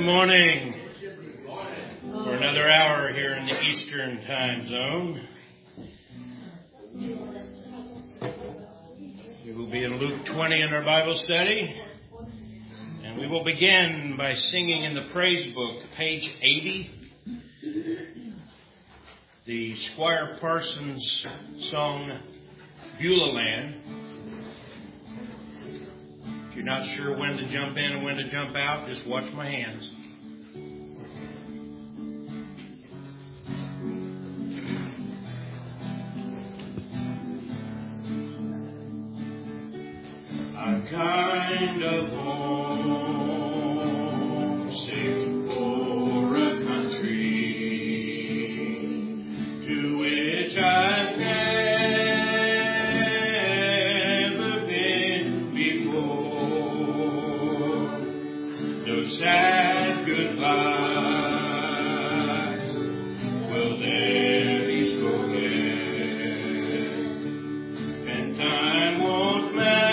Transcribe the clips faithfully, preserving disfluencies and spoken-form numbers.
morning. For another hour here in the Eastern Time Zone. We will be in Luke twenty in our Bible study. And we will begin by singing in the praise book, page eighty. The Squire Parsons song, Beulah Land. If you're not sure when to jump in and when to jump out, just watch my hands. I'm kind of homesick for a country to which I've never been before. Those sad goodbyes will there be spoken, and time won't matter.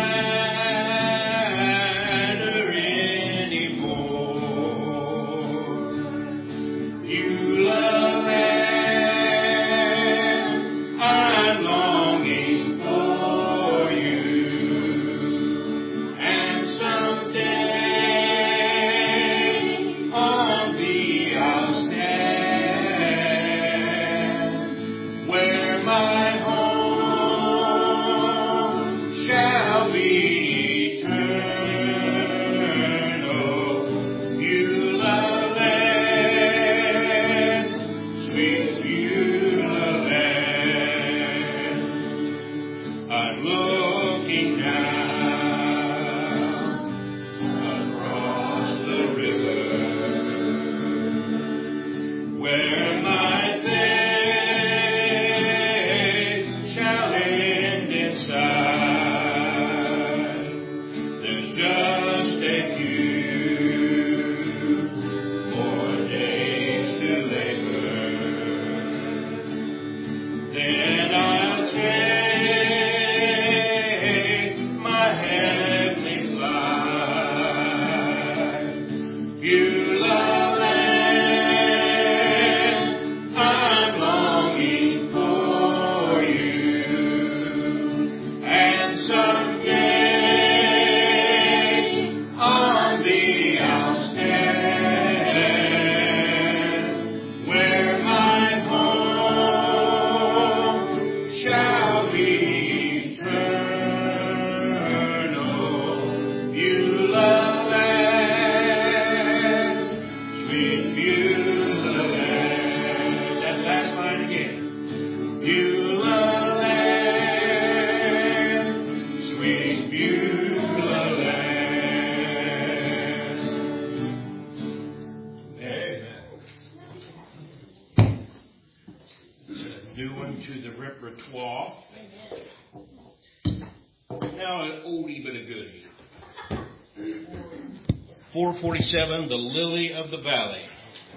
four forty-seven, The Lily of the Valley.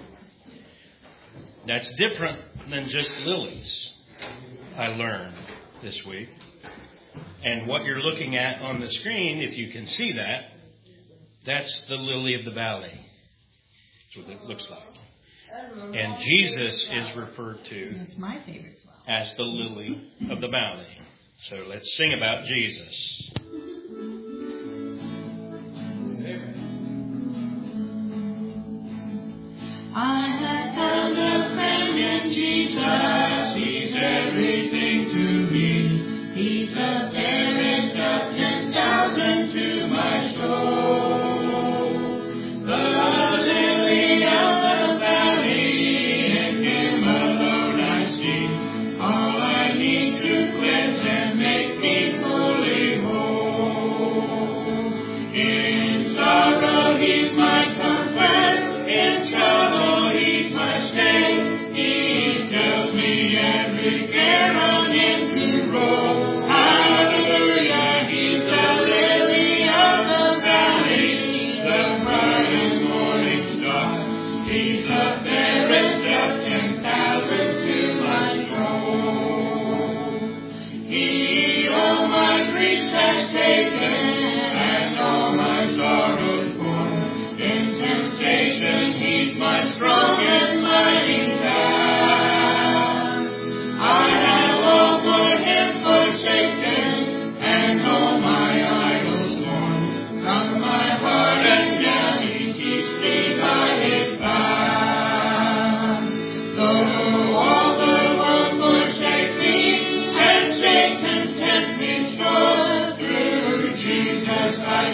That's different than just lilies, I learned this week. And what you're looking at on the screen, if you can see that, that's the lily of the valley. That's what it looks like. And Jesus is referred to as the lily of the valley. So let's sing about Jesus. I have found a friend in Jesus. He's everything to me. He's the fairest of ten thousand to my soul. The lily of the valley, in Him alone I see. All I need to cleanse and make me fully whole.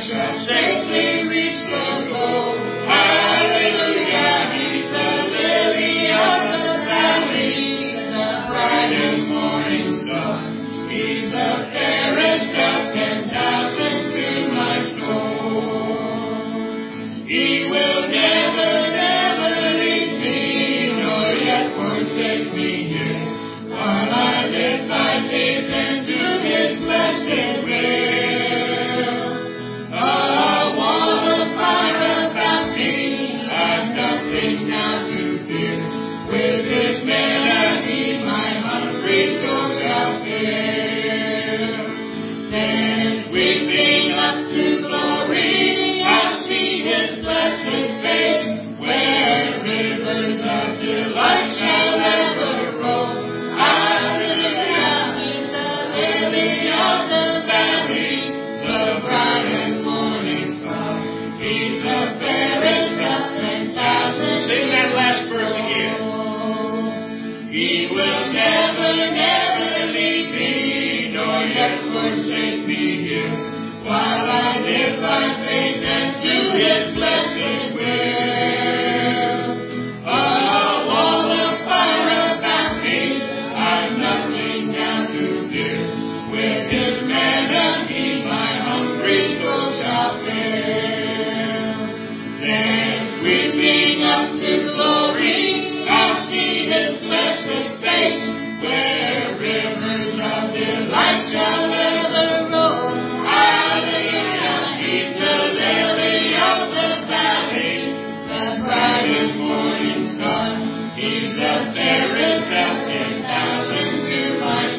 shall safely reach the goal. Hallelujah, He's the lily of the valley, the bright and morning star. He's the fairest of ten thousand to my soul. He will never, never leave me, nor yet forsake me here, while I live by faith and do His blessed will. A wall of fire about me, I've nothing now to fear. With His melody, my hungry soul shall fill. Then sweeping up to glory, I'll see His blessed face, where rivers of delight shall ever roll. Hallelujah, He's the lily of the valley, the bright and morning star. He's the fairest of ten thousand. Sing that last verse again. He will never, never leave me, nor yet forsake me here, while I live by faith and do His blessed will. A wall of fire about me, I've nothing now to fear. With His melody, my hungry soul shall fill. Then sweeping up to glory, I'll see His blessed face, where rivers of delight shall ever roll. Hallelujah, He's the lily of the valley, the bright and morning star. He's the fairest of ten thousand to my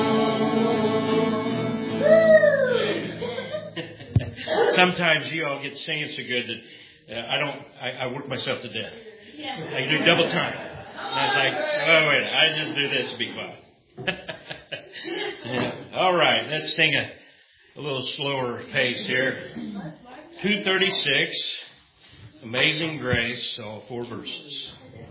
soul. Sometimes you all get singing so good that uh, I don't, I, I work myself to death. I do double time. And I was like, oh wait, I just do this to be quiet. Yeah. All right, let's sing a, a little slower pace here. two thirty-six, Amazing Grace, all four verses.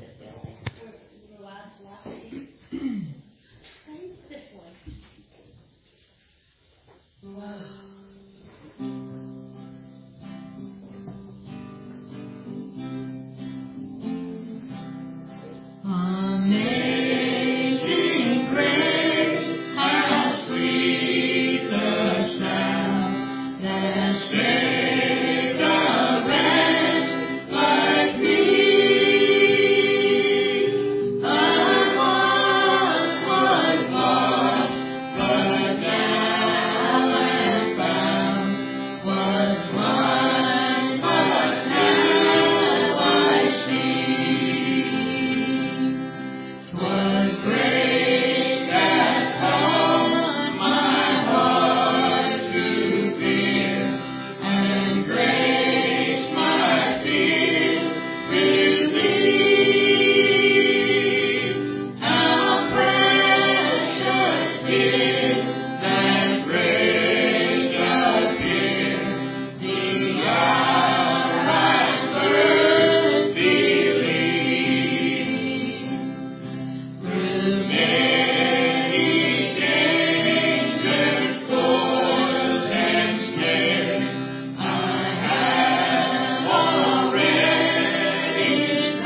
Amazing grace, how sweet the sound that saved a wretch like me. I once was lost, but now am found. Was blind, but now I see. 'Twas grace that taught my heart to fear, and grace my fears relieved. How precious is that grace appeared, the hour I first believed. Through many dangers, toils, and snares, I have already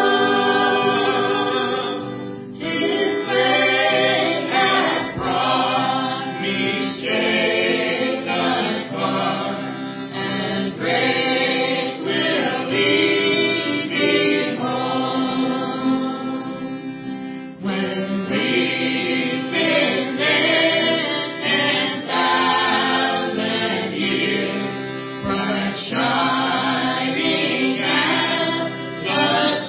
come. His grace has brought me safe thus far, and grace will lead me home. When we've been there ten thousand years, bright shining as the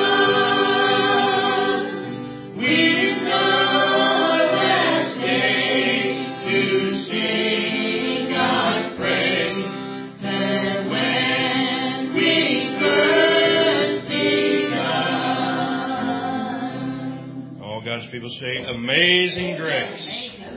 sun, we've no less days to sing God's praise than when we first begun. All God's people say, Amazing Grace.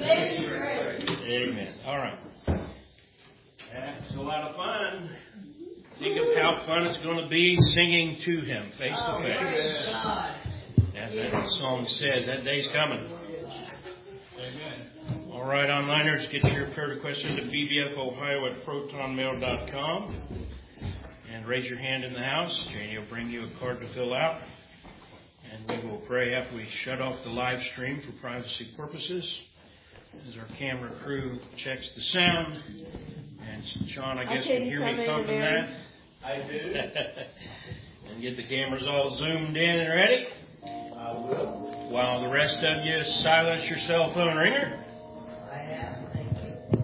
Amen. All right. That's a lot of fun. Think of how fun it's going to be singing to Him face to face. As that song says, that day's coming. Amen. All All right, onliners, get your prayer requests into b b f ohio at proton mail dot com and raise your hand in the house. Janie will bring you a card to fill out, and we will pray after we shut off the live stream for privacy purposes as our camera crew checks the sound. And Sean, I guess, okay, can hear me thumping that. I do. And get the cameras all zoomed in and ready. I will. While the rest of you silence your cell phone ringer. I am. Thank you.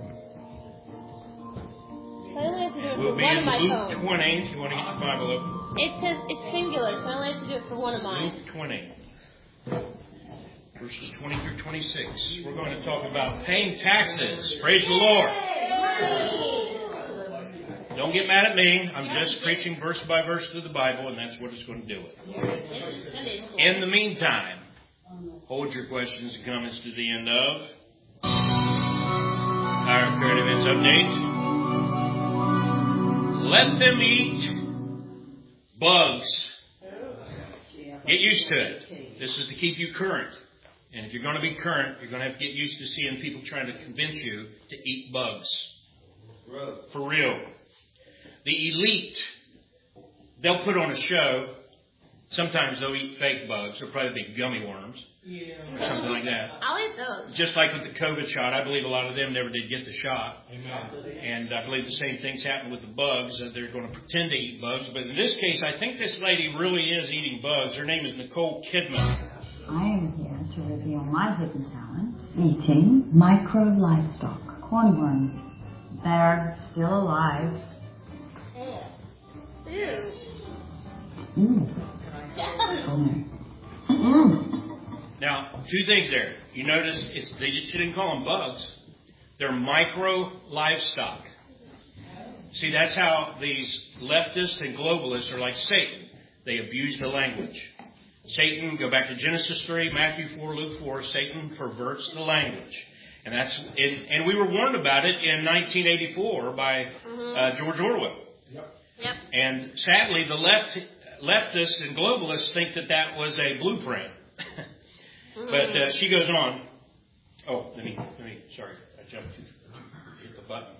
So I only have to do it We'll for be one in of my Luke phones. twenty if you want to get the Bible open. It says it's singular, so I only have to do it for one of mine. Luke twenty. Verses twenty through twenty-six. We're going to talk about paying taxes. Praise the Lord. Don't get mad at me. I'm just preaching verse by verse through the Bible, and that's what it's going to do it. In the meantime, hold your questions and comments to the end of our current events update. Let them eat bugs. Get used to it. This is to keep you current. And if you're going to be current, you're going to have to get used to seeing people trying to convince you to eat bugs. For real. The elite, they'll put on a show. Sometimes they'll eat fake bugs. They'll probably be gummy worms. Yeah. Or something like that. I'll eat those. Just like with the COVID shot, I believe a lot of them never did get the shot. Amen. And I believe the same thing's happened with the bugs, that they're going to pretend to eat bugs. But in this case, I think this lady really is eating bugs. Her name is Nicole Kidman. I am here to reveal my hidden talent, eating micro livestock, cornworms. They're still alive. Ew. Mm. Mm. Now, two things there. You notice it's, they just didn't call them bugs. They're micro livestock. See, that's how these leftists and globalists are like Satan. They abuse the language. Satan, go back to Genesis three, Matthew four, Luke four, Satan perverts the language. And that's and, and we were warned about it in nineteen eighty-four by uh, George Orwell. Yep. Yep. And sadly, the left leftists and globalists think that that was a blueprint. But uh, she goes on. Oh, let me, let me, sorry, I jumped to hit the button.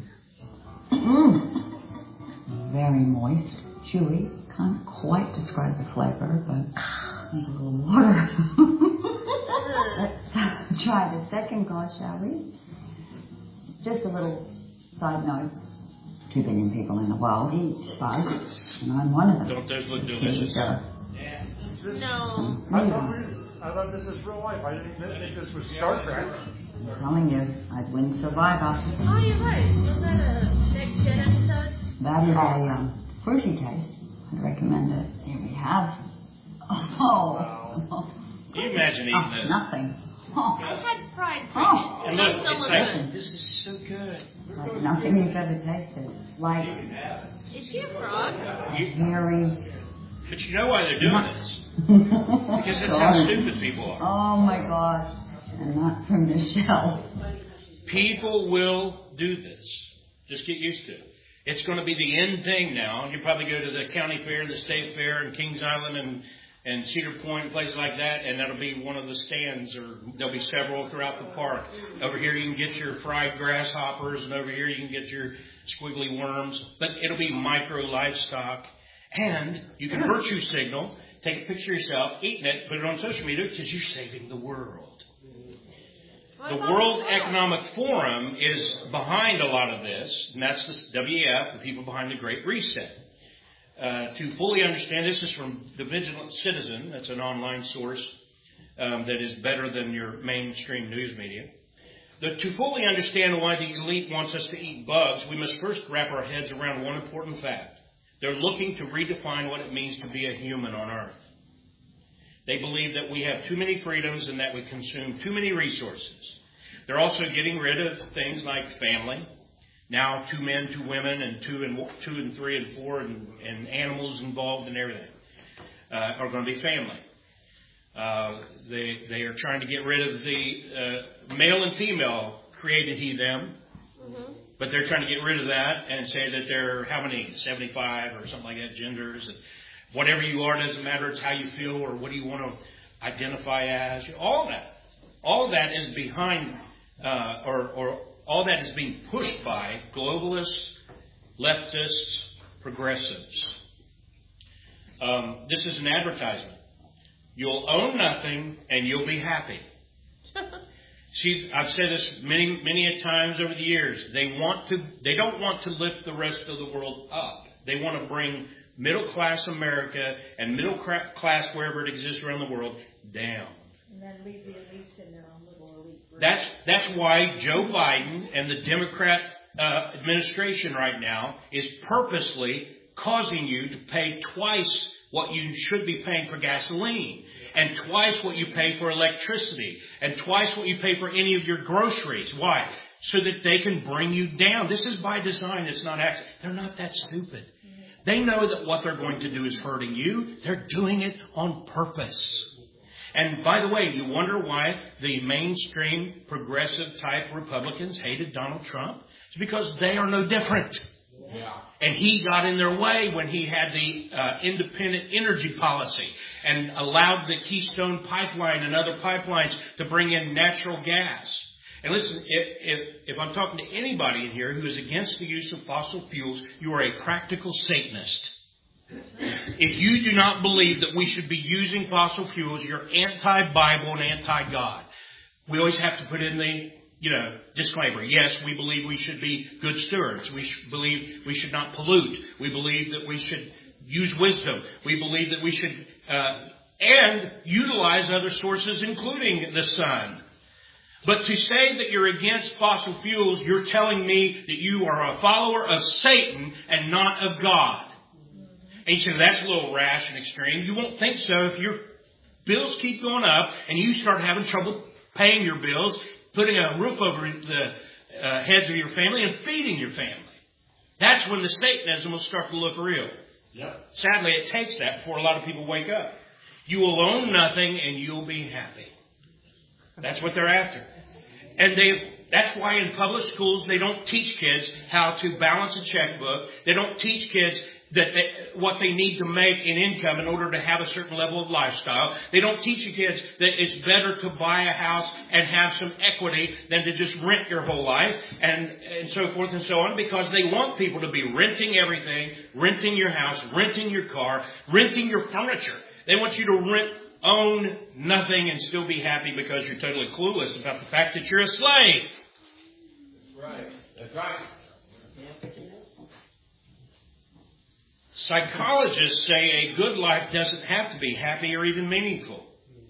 Mm. Very moist, chewy. Can't quite describe the flavor, but need a little water. Let's try the second course, shall we? Just a little side note. Two billion people in the world eat bugs, and I'm one of them. Don't those look delicious? Yeah. No. I thought, we, I thought this was real life. I didn't think this was Star Trek. I'm telling you, I'd win Survivor. Oh, you're right. Was that a Next Gen episode? That is a um, fruity taste. I'd recommend it. Here we have. Oh. Wow. Can you imagine eating Oh, this? nothing. Oh. I had fried chicken. Oh. And That look, was it's so like, good. this is so good. Like nothing you've ever tasted. Like Is she a frog? very. But you know why they're doing this? Because that's how stupid people are. Oh my God. And not from Michelle. People will do this. Just get used to it. It's going to be the end thing now. You probably go to the county fair, the state fair, and Kings Island, and, and Cedar Point, places like that, and that'll be one of the stands, or there'll be several throughout the park. Over here you can get your fried grasshoppers, and over here you can get your squiggly worms. But it'll be micro livestock, and you can virtue signal, take a picture of yourself, eating it, put it on social media, because you're saving the world. The World Economic Forum is behind a lot of this, and that's the W E F, the people behind the Great Reset. Uh, to fully understand, this is from The Vigilant Citizen, that's an online source um, that is better than your mainstream news media. The, to fully understand why the elite wants us to eat bugs, we must first wrap our heads around one important fact. They're looking to redefine what it means to be a human on Earth. They believe that we have too many freedoms and that we consume too many resources. They're also getting rid of things like family. Now two men, two women, and two and two and three and four, and, and animals involved and everything uh, are going to be family. Uh, they they are trying to get rid of the uh, male and female created he them, mm-hmm. but they're trying to get rid of that and say that there are how many seventy-five or something like that genders. And whatever you are doesn't matter. It's how you feel or what do you want to identify as. All that, all that is behind uh, or, or all that is being pushed by globalists, leftists, progressives. Um, this is an advertisement. You'll own nothing and you'll be happy. See, I've said this many, many a times over the years. They want to, they don't want to lift the rest of the world up. They want to bring middle class America and middle class wherever it exists around the world down. And then leave the elites in their own little elite group. That's that's why Joe Biden and the Democrat uh, administration right now is purposely causing you to pay twice what you should be paying for gasoline, and twice what you pay for electricity, and twice what you pay for any of your groceries. Why? So that they can bring you down. This is by design. It's not accident. They're not that stupid. They know that what they're going to do is hurting you. They're doing it on purpose. And by the way, you wonder why the mainstream progressive type Republicans hated Donald Trump? It's because they are no different. Yeah. And he got in their way when he had the uh, independent energy policy and allowed the Keystone Pipeline and other pipelines to bring in natural gas. And listen, if, if, if I'm talking to anybody in here who is against the use of fossil fuels, you are a practical Satanist. If you do not believe that we should be using fossil fuels, you're anti-Bible and anti-God. We always have to put in the, you know, disclaimer. Yes, we believe we should be good stewards. We sh- believe we should not pollute. We believe that we should use wisdom. We believe that we should, uh, and utilize other sources, including the sun. But to say that you're against fossil fuels, you're telling me that you are a follower of Satan and not of God. And you say, that's a little rash and extreme. You won't think so if your bills keep going up and you start having trouble paying your bills, putting a roof over the uh, heads of your family and feeding your family. That's when the Satanism will start to look real. Yep. Sadly, it takes that before a lot of people wake up. You will own nothing and you'll be happy. That's what they're after. And they that's why in public schools they don't teach kids how to balance a checkbook. They don't teach kids that they, what they need to make in income in order to have a certain level of lifestyle. They don't teach your kids that it's better to buy a house and have some equity than to just rent your whole life and, and so forth and so on, because they want people to be renting everything, renting your house, renting your car, renting your furniture. They want you to rent, own nothing and still be happy because you're totally clueless about the fact that you're a slave. That's right. That's right. Psychologists say a good life doesn't have to be happy or even meaningful.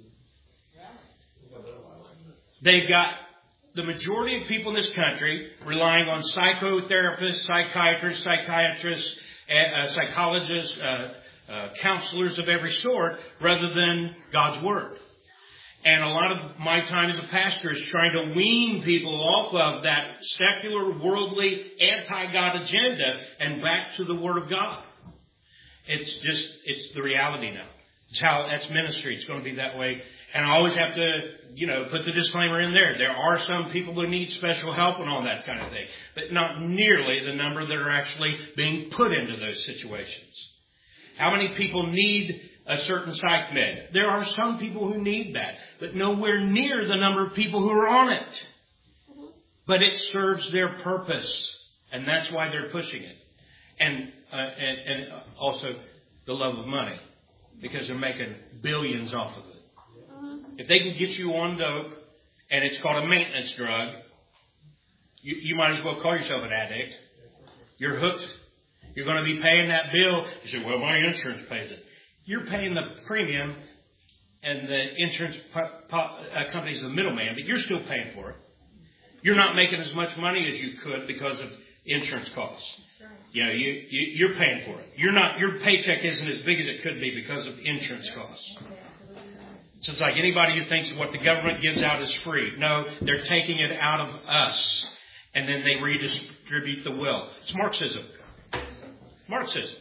They've got the majority of people in this country relying on psychotherapists, psychiatrists, psychiatrists, uh, psychologists, uh, uh, counselors of every sort, rather than God's Word. And a lot of my time as a pastor is trying to wean people off of that secular, worldly, anti-God agenda and back to the Word of God. It's just, it's the reality now. It's how, that's ministry. It's going to be that way. And I always have to, you know, put the disclaimer in there. There are some people who need special help and all that kind of thing. But not nearly the number that are actually being put into those situations. How many people need a certain psych med? There are some people who need that, but nowhere near the number of people who are on it. But it serves their purpose. And that's why they're pushing it. And, uh, and and also the love of money, because they're making billions off of it. If they can get you on dope, and it's called a maintenance drug, you, you might as well call yourself an addict. You're hooked. You're going to be paying that bill. You say, well, my insurance pays it. You're paying the premium, and the insurance po- po- uh, company's the middleman, but you're still paying for it. You're not making as much money as you could because of insurance costs. You know, you, you, you're paying for it. You're not, your paycheck isn't as big as it could be because of insurance costs. So it's like anybody who thinks what the government gives out is free. No, they're taking it out of us, and then they redistribute the wealth. It's Marxism. Marxism.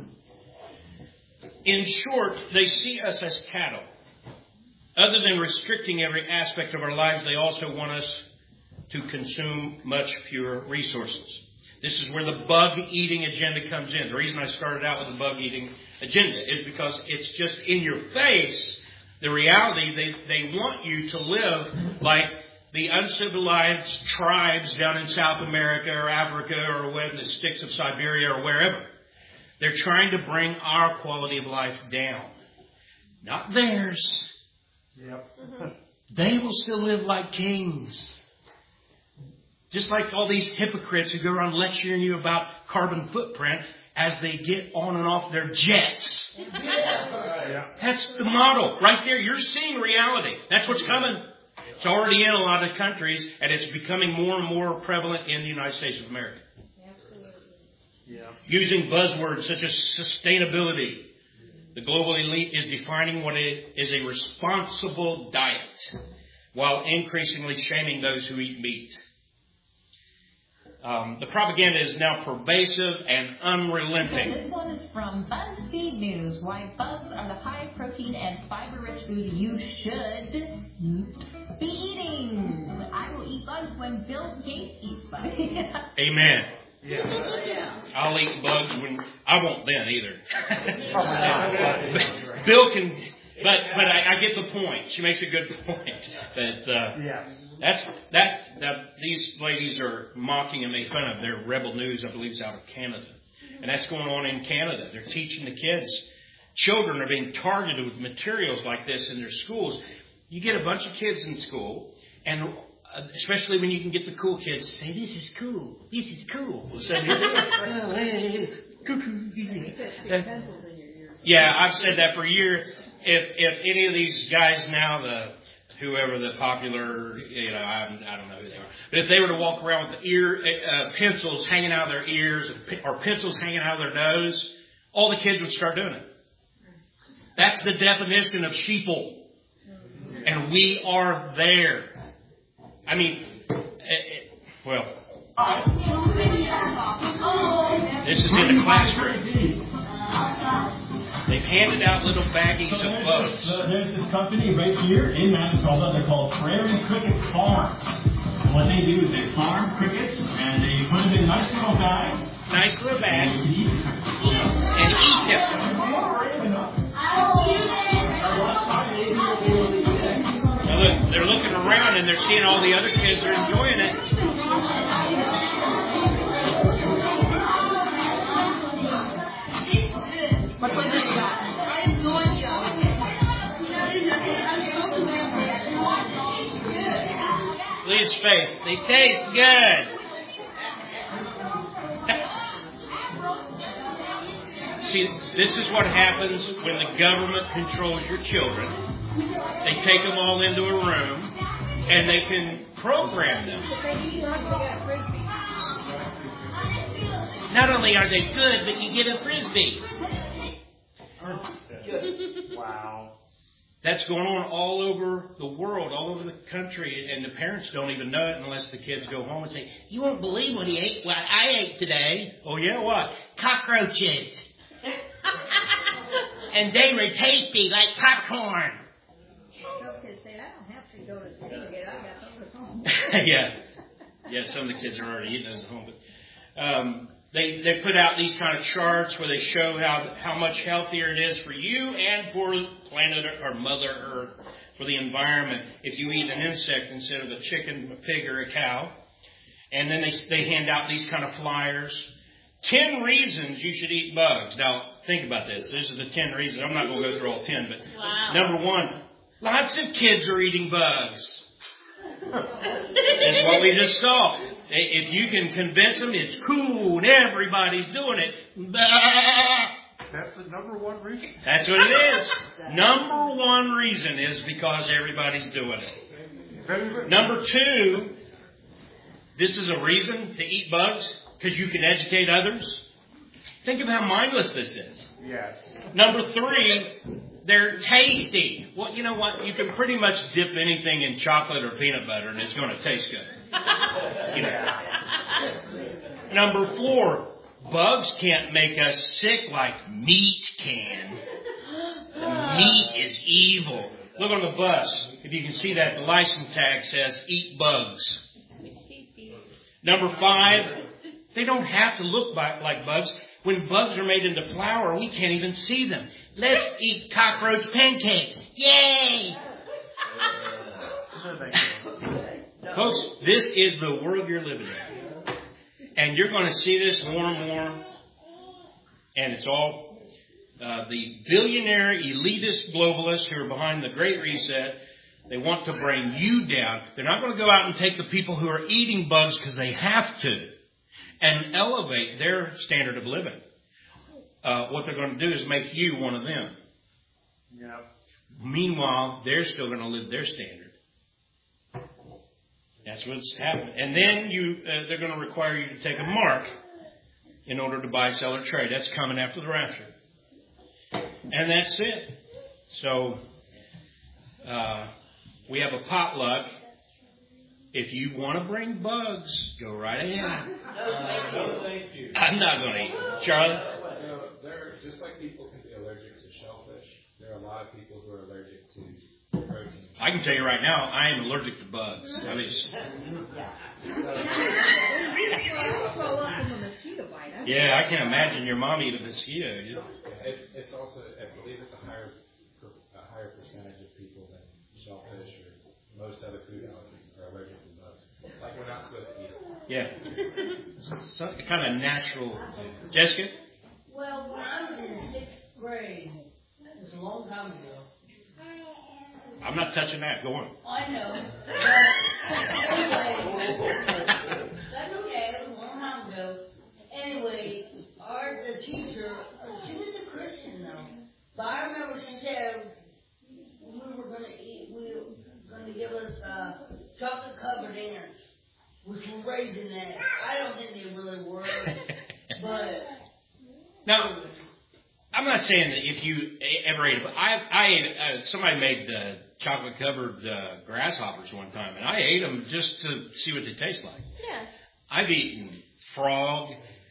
In short, they see us as cattle. Other than restricting every aspect of our lives, they also want us to consume much fewer resources. This is where the bug-eating agenda comes in. The reason I started out with the bug-eating agenda is because it's just in your face, the reality. They, they want you to live like the uncivilized tribes down in South America or Africa or where the sticks of Siberia or wherever. They're trying to bring our quality of life down. Not theirs. Yep. They will still live like kings. Just like all these hypocrites who go around lecturing you about carbon footprint as they get on and off their jets. Yeah. That's the model. Right there, you're seeing reality. That's what's coming. It's already in a lot of countries, and it's becoming more and more prevalent in the United States of America. Yeah. Using buzzwords such as sustainability. The global elite is defining what is a responsible diet while increasingly shaming those who eat meat. Um, the propaganda is now pervasive and unrelenting. This one is from BuzzFeed News. Why bugs are the high protein and fiber rich food you should be eating. I will eat bugs when Bill Gates eats bugs. Amen. Yeah. I'll eat bugs when I won't then either. Bill can, but but I, I get the point. She makes a good point that uh, Yeah. that's that that these ladies are mocking and making fun of. Their Rebel News, I believe, is out of Canada, and that's going on in Canada. They're teaching the kids. Children are being targeted with materials like this in their schools. You get a bunch of kids in school, and especially when you can get the cool kids to say, "This is cool. This is cool." So yeah, I've said that for a year. If if any of these guys now, the whoever the popular, you know, I, I don't know who they are, but if they were to walk around with the ear uh, pencils hanging out of their ears or pencils hanging out of their nose, all the kids would start doing it. That's the definition of sheeple, and we are there. I mean, it, it, well, this is in the classroom. They've handed out little baggies So of there's, bugs. this, uh, there's this company right here in Manitoba. They're called Prairie Cricket Farms. And what they do is they farm crickets and they put them in nice little bags. Nice little And bags. you can eat the crickets. And eat them. Now look, they're looking around and they're seeing all the other kids are enjoying it. What flavor you got? I have no idea. Look at his face. They taste good. See, this is what happens when the government controls your children. They take them all into a room and they can program them. Not only are they good, but you get a frisbee. Wow. That's going on all over the world, all over the country, and the parents don't even know it unless the kids go home and say, "You won't believe what he ate, what I ate today." Oh yeah, what? Cockroaches. And they were tasty like popcorn. Some kids say, I don't have to go to school to get, I got those at home. yeah, yeah. Some of the kids are already eating those at home, but um, they they put out these kind of charts where they show how how much healthier it is for you and for planet or Mother Earth, for the environment, if you eat an insect instead of a chicken, a pig, or a cow. And then they they hand out these kind of flyers. Ten reasons you should eat bugs. Now, think about this. These are the ten reasons. I'm not going to go through all ten, but Wow. number one, lots of kids are eating bugs. That's what we just saw. If you can convince them it's cool and everybody's doing it, That's the number one reason. that's what it is. Number one reason is because everybody's doing it. Very good. Number two, this is a reason to eat bugs because you can educate others. Think of how mindless this is. Yes. Number three, they're tasty. Well, you know what? You can pretty much dip anything in chocolate or peanut butter and it's going to taste good. You know. Number four, bugs can't make us sick like meat can. Meat is evil. Look on the bus. If you can see that, the license tag says, eat bugs. Number five, they don't have to look like bugs. When bugs are made into flour, we can't even see them. Let's eat cockroach pancakes. Yay! Folks, this is the world you're living in. And you're going to see this more and more. And it's all uh, the billionaire, elitist globalists who are behind the Great Reset. They want to bring you down. They're not going to go out and take the people who are eating bugs because they have to and elevate their standard of living. Uh, what they're going to do is make you one of them. Yeah. Meanwhile, they're still going to live their standard. That's what's happening. And then you, uh, they're going to require you to take a mark in order to buy, sell, or trade. That's coming after the rapture. And that's it. So, uh, we have a potluck. If you want to bring bugs, go right ahead. Uh, no, thank you. I'm not going to eat. Charlie? So there, just like people can be allergic to shellfish, there are a lot of people who are allergic to protein. I can tell you right now, I am allergic to bugs. I mean, yeah, I can imagine your mom eat a mosquito. Yeah. It, it's also, I believe it's a higher, a higher percentage of people than shellfish or most other food allergies are allergic to bugs. Like we're not supposed to eat them. Yeah. It's kind of natural. Jessica? Well, when I was in sixth grade, that was a long time ago. I'm not touching that. Go on. I know. But anyway, that's okay. It was a long time ago. Anyway, our the teacher, she was a Christian though. But I remember she said we were going to eat. We were going to give us uh, chocolate covered ants, which were raisinets. I don't think they really were, but. Now, I'm not saying that if you ever ate, I, I ate, uh, somebody made uh, chocolate covered uh, grasshoppers one time, and I ate them just to see what they taste like. Yeah. I've eaten frog,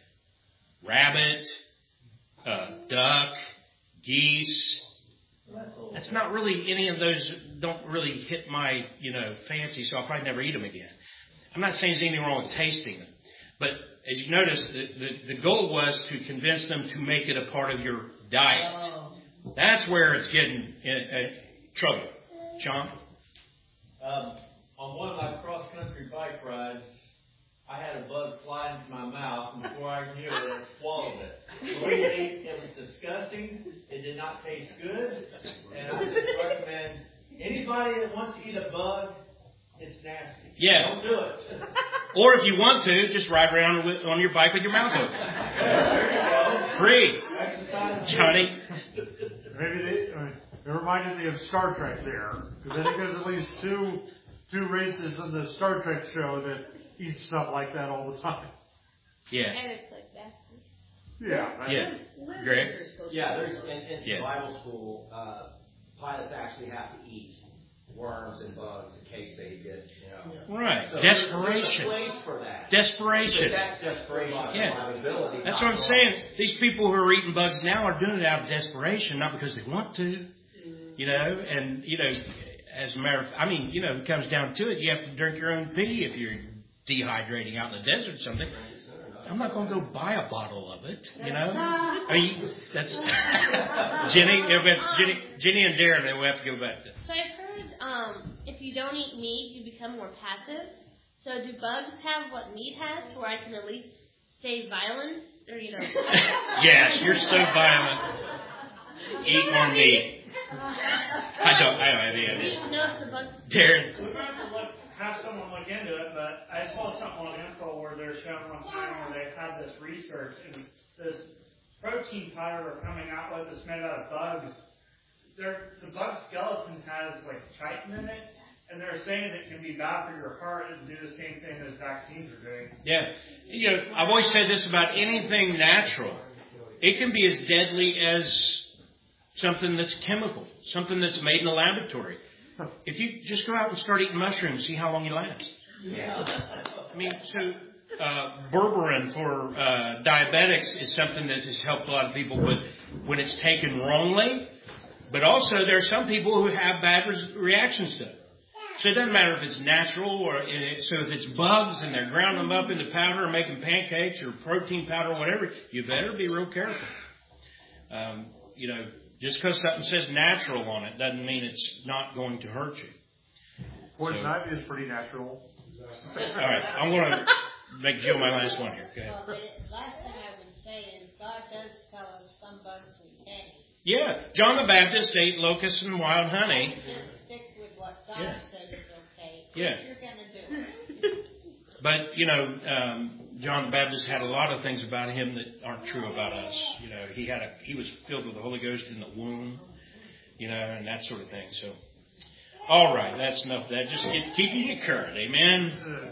rabbit, uh, duck, geese. That's not really, any of those don't really hit my, you know, fancy, so I'll probably never eat them again. I'm not saying there's anything wrong with tasting them, but as you notice, the, the, the goal was to convince them to make it a part of your diet. Oh. That's where it's getting in, in trouble. Sean? Um, on one of my cross-country bike rides, I had a bug fly into my mouth, and before I knew it, I swallowed it. We ate, it was disgusting. It did not taste good. And I just recommend anybody that wants to eat a bug, it's nasty. Yeah. Don't do it. Or if you want to, just ride around with, on your bike with your mouth open. There you go. Free. Johnny? Maybe they, uh, it reminded me of Star Trek there. Because I think there's at least two two races in the Star Trek show that eat stuff like that all the time. Yeah. And it's like that. Yeah. Right? Yeah. Greg? Yeah, there's in, in Yeah. survival school, uh, pilots actually have to eat worms and bugs in case they get, you know. Right. So Desperation. There's a place for that. Desperation. But that's desperation. Yeah. Survivability. That's not what I'm wrong. saying. These people who are eating bugs now are doing it out of desperation, not because they want to. You know, and, you know, as a matter of, I mean, you know, it comes down to it, you have to drink your own pee if you're dehydrating out in the desert or something. I'm not going to go buy a bottle of it, you know. I mean, that's Jenny, Jenny, Jenny and Darren. Then we have to go back to. So I've heard um, if you don't eat meat, you become more passive. So do bugs have what meat has, where I can at least stay violent, or you know? Yes, you're so violent. Eat more meat. I don't. I don't have any idea. No, the bugs. Darren. We're going to have to look, have someone look into it, but I saw something on info where they're showing one time where they had this research and this protein powder they're coming out with that's made out of bugs. They're, the bug skeleton has like chitin in it, and they're saying it can be bad for your heart and do the same thing as vaccines are doing. Yeah, you know, I've always said this about anything natural. It can be as deadly as something that's chemical, something that's made in a laboratory. If you just go out and start eating mushrooms, see how long you last. Yeah. I mean, so uh, berberine for uh, diabetics is something that has helped a lot of people, but when it's taken wrongly. But also, there are some people who have bad re- reactions to it. So it doesn't matter if it's natural or in it, so if it's bugs and they're grounding them up into powder or making pancakes or protein powder or whatever, you better be real careful. Um, you know, just because something says natural on it doesn't mean it's not going to hurt you. Poison so, ivy is pretty natural. All right, I'm going to make Jill my last one here. Go ahead. Well, the last thing I would say is God does tell us some bugs we can't eat. Yeah, John the Baptist ate locusts and wild honey. Just stick with what God Yeah. says is okay. Yeah. You're going to do it. But, you know, um, John the Baptist had a lot of things about him that aren't true about us. You know, he had a he was filled with the Holy Ghost in the womb, you know, and that sort of thing. So, all right, that's enough of that. Just get, keeping you current. Amen?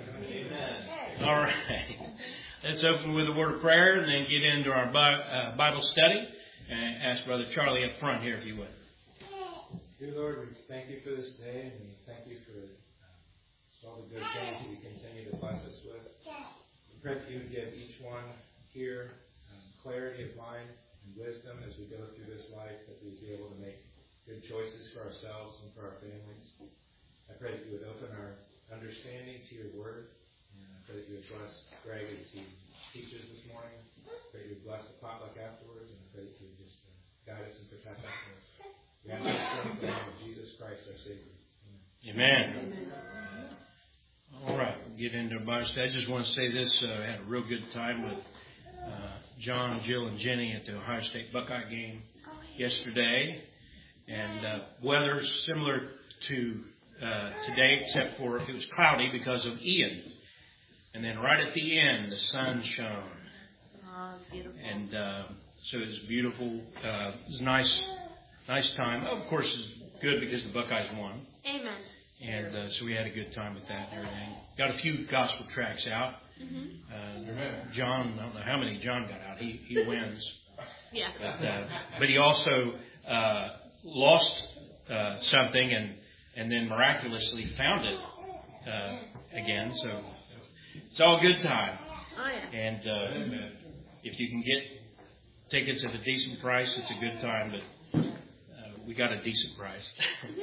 Amen. All right. Let's open with a word of prayer and then get into our Bi- uh, Bible study. And ask Brother Charlie up front here, if you would. Dear Lord, we thank you for this day, and we thank you for uh, all the good things that you continue to bless us with. We pray that you would give each one here um, clarity of mind and wisdom as we go through this life, that we would be able to make good choices for ourselves and for our families. I pray that you would open our understanding to your word, and I pray that you would bless Greg as he teaches this morning. I pray that you would bless the potluck afterwards, and I pray that you would just uh, guide us and protect us. We ask these things in the name of Jesus Christ, our Savior. Amen. Amen. All right, we'll get into our Bible study. I just want to say this. Uh, I had a real good time with uh, John, Jill, and Jenny at the Ohio State Buckeye game yesterday. And uh, weather similar to uh, today, except for it was cloudy because of Ian. And then right at the end, the sun shone. Oh, beautiful. And uh, so it was beautiful. Uh, it was a nice, nice time. Of course, it's good because the Buckeyes won. Amen. And uh, so we had a good time with that and everything. Got a few gospel tracks out. Mm-hmm. Uh, John, I don't know how many John got out. He he wins. Yeah. But, uh, but he also uh, lost uh, something and and then miraculously found it uh, again. So it's all good time. Oh yeah. And uh, if you can get tickets at a decent price, it's a good time. But uh, we got a decent price.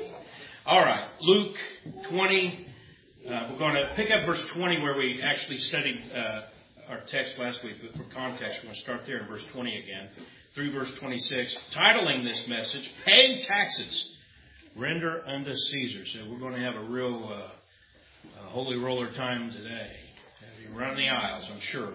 All right, Luke twenty. Uh, we're going to pick up verse twenty where we actually studied uh, our text last week. But for context, we're going to start there in verse twenty again, through verse twenty-six, titling this message, Paying Taxes, Render Unto Caesar. So we're going to have a real uh, uh, holy roller time today. You run the aisles, I'm sure.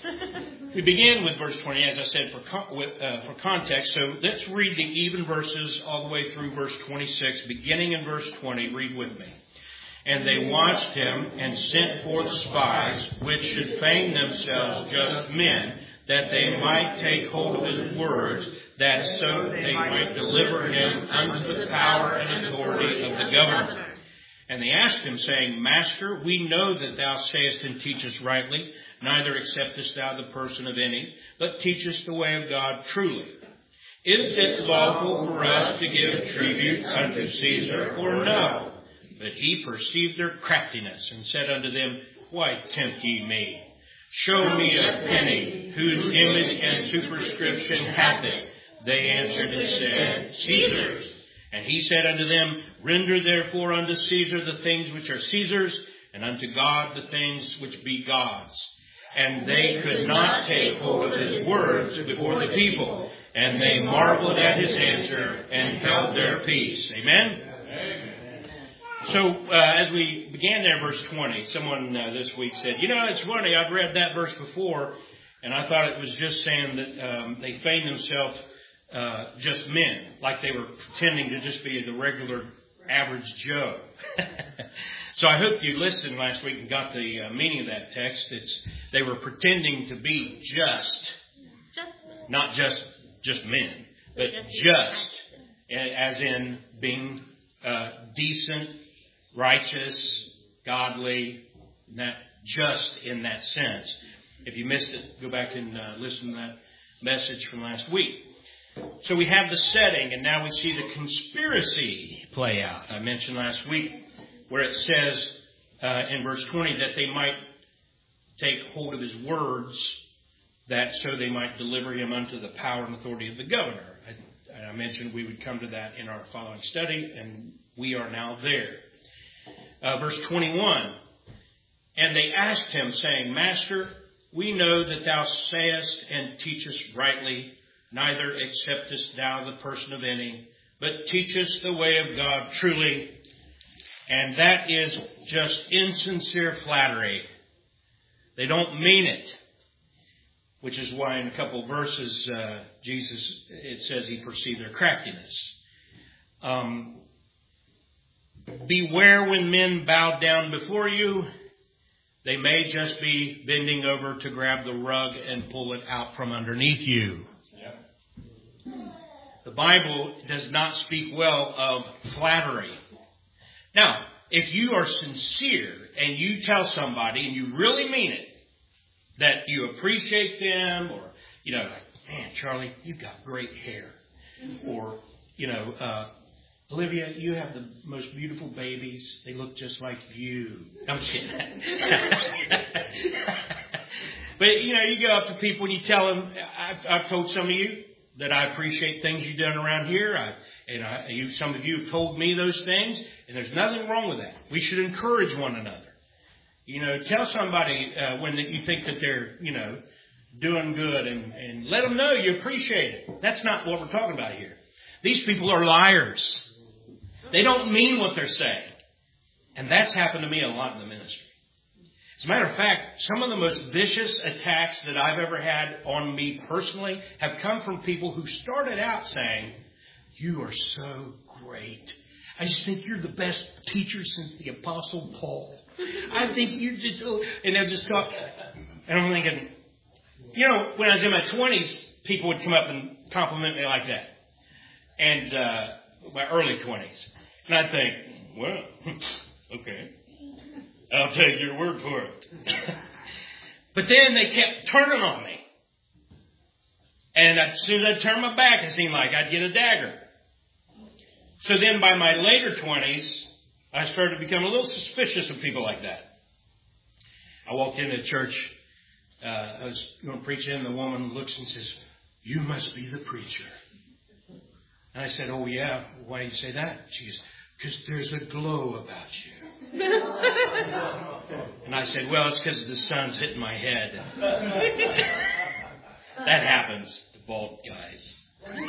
We begin with verse twenty, as I said, for con- with, uh, for context. So let's read the even verses all the way through verse twenty-six. Beginning in verse twenty, read with me. And they watched him and sent forth spies, which should feign themselves just men, that they might take hold of his words, that so they might deliver him unto the power and authority of the governor. And they asked him, saying, Master, we know that thou sayest and teachest rightly, neither acceptest thou the person of any, but teachest the way of God truly. Is it lawful for us to give tribute unto Caesar, or no? But he perceived their craftiness, and said unto them, Why tempt ye me? Show me a penny, whose image and superscription hath it. They answered and said, Caesar's. And he said unto them, Render therefore unto Caesar the things which are Caesar's, and unto God the things which be God's. And they could not take hold of his words before the people, and they marveled at his answer, and held their peace. Amen? Amen. So, uh, as we began there, verse twenty, someone uh, this week said, you know, it's funny, I've read that verse before, and I thought it was just saying that um, they feigned themselves uh, just men, like they were pretending to just be the regular average Joe. So I hope you listened last week and got the uh, meaning of that text. It's they were pretending to be just, not just just men, but just, as in being uh, decent, righteous, godly, not just in that sense. If you missed it, go back and uh, listen to that message from last week. So we have the setting, and now we see the conspiracy play out. I mentioned last week where it says uh, in verse twenty that they might take hold of his words, that so they might deliver him unto the power and authority of the governor. I, I mentioned we would come to that in our following study, and we are now there. Uh, verse twenty-one, and they asked him, saying, Master, we know that thou sayest and teachest rightly, neither acceptest thou the person of any, but teachest the way of God truly. And that is just insincere flattery. They don't mean it. Which is why in a couple of verses, uh, Jesus, it says he perceived their craftiness. Um, Beware when men bow down before you. They may just be bending over to grab the rug and pull it out from underneath you. Yeah. The Bible does not speak well of flattery. Now, if you are sincere and you tell somebody and you really mean it, that you appreciate them, or, you know, like, man, Charlie, you've got great hair. Or, you know, uh, Olivia, you have the most beautiful babies. They look just like you. I'm just kidding. But, you know, you go up to people and you tell them, I've, I've told some of you that I appreciate things you've done around here. I, and I, you, some of you have told me those things, and there's nothing wrong with that. We should encourage one another. You know, tell somebody uh, when you think that they're, you know, doing good, and, and let them know you appreciate it. That's not what we're talking about here. These people are liars. They don't mean what they're saying. And that's happened to me a lot in the ministry. As a matter of fact, some of the most vicious attacks that I've ever had on me personally have come from people who started out saying, you are so great. I just think you're the best teacher since the Apostle Paul. I think you're just, and they'll just talk. And I'm thinking, you know, when I was in my twenties, people would come up and compliment me like that. And, uh, my early twenties. And I'd think, well, okay, I'll take your word for it. But then they kept turning on me. And as soon as I turned my back, it seemed like I'd get a dagger. So then by my later twenties, I started to become a little suspicious of people like that. I walked into a church. Uh, I was going to preach in, and the woman looks and says, you must be the preacher. And I said, oh, yeah, why do you say that? She goes, because there's a glow about you. And I said, well, it's because the sun's hitting my head. That happens to bald guys.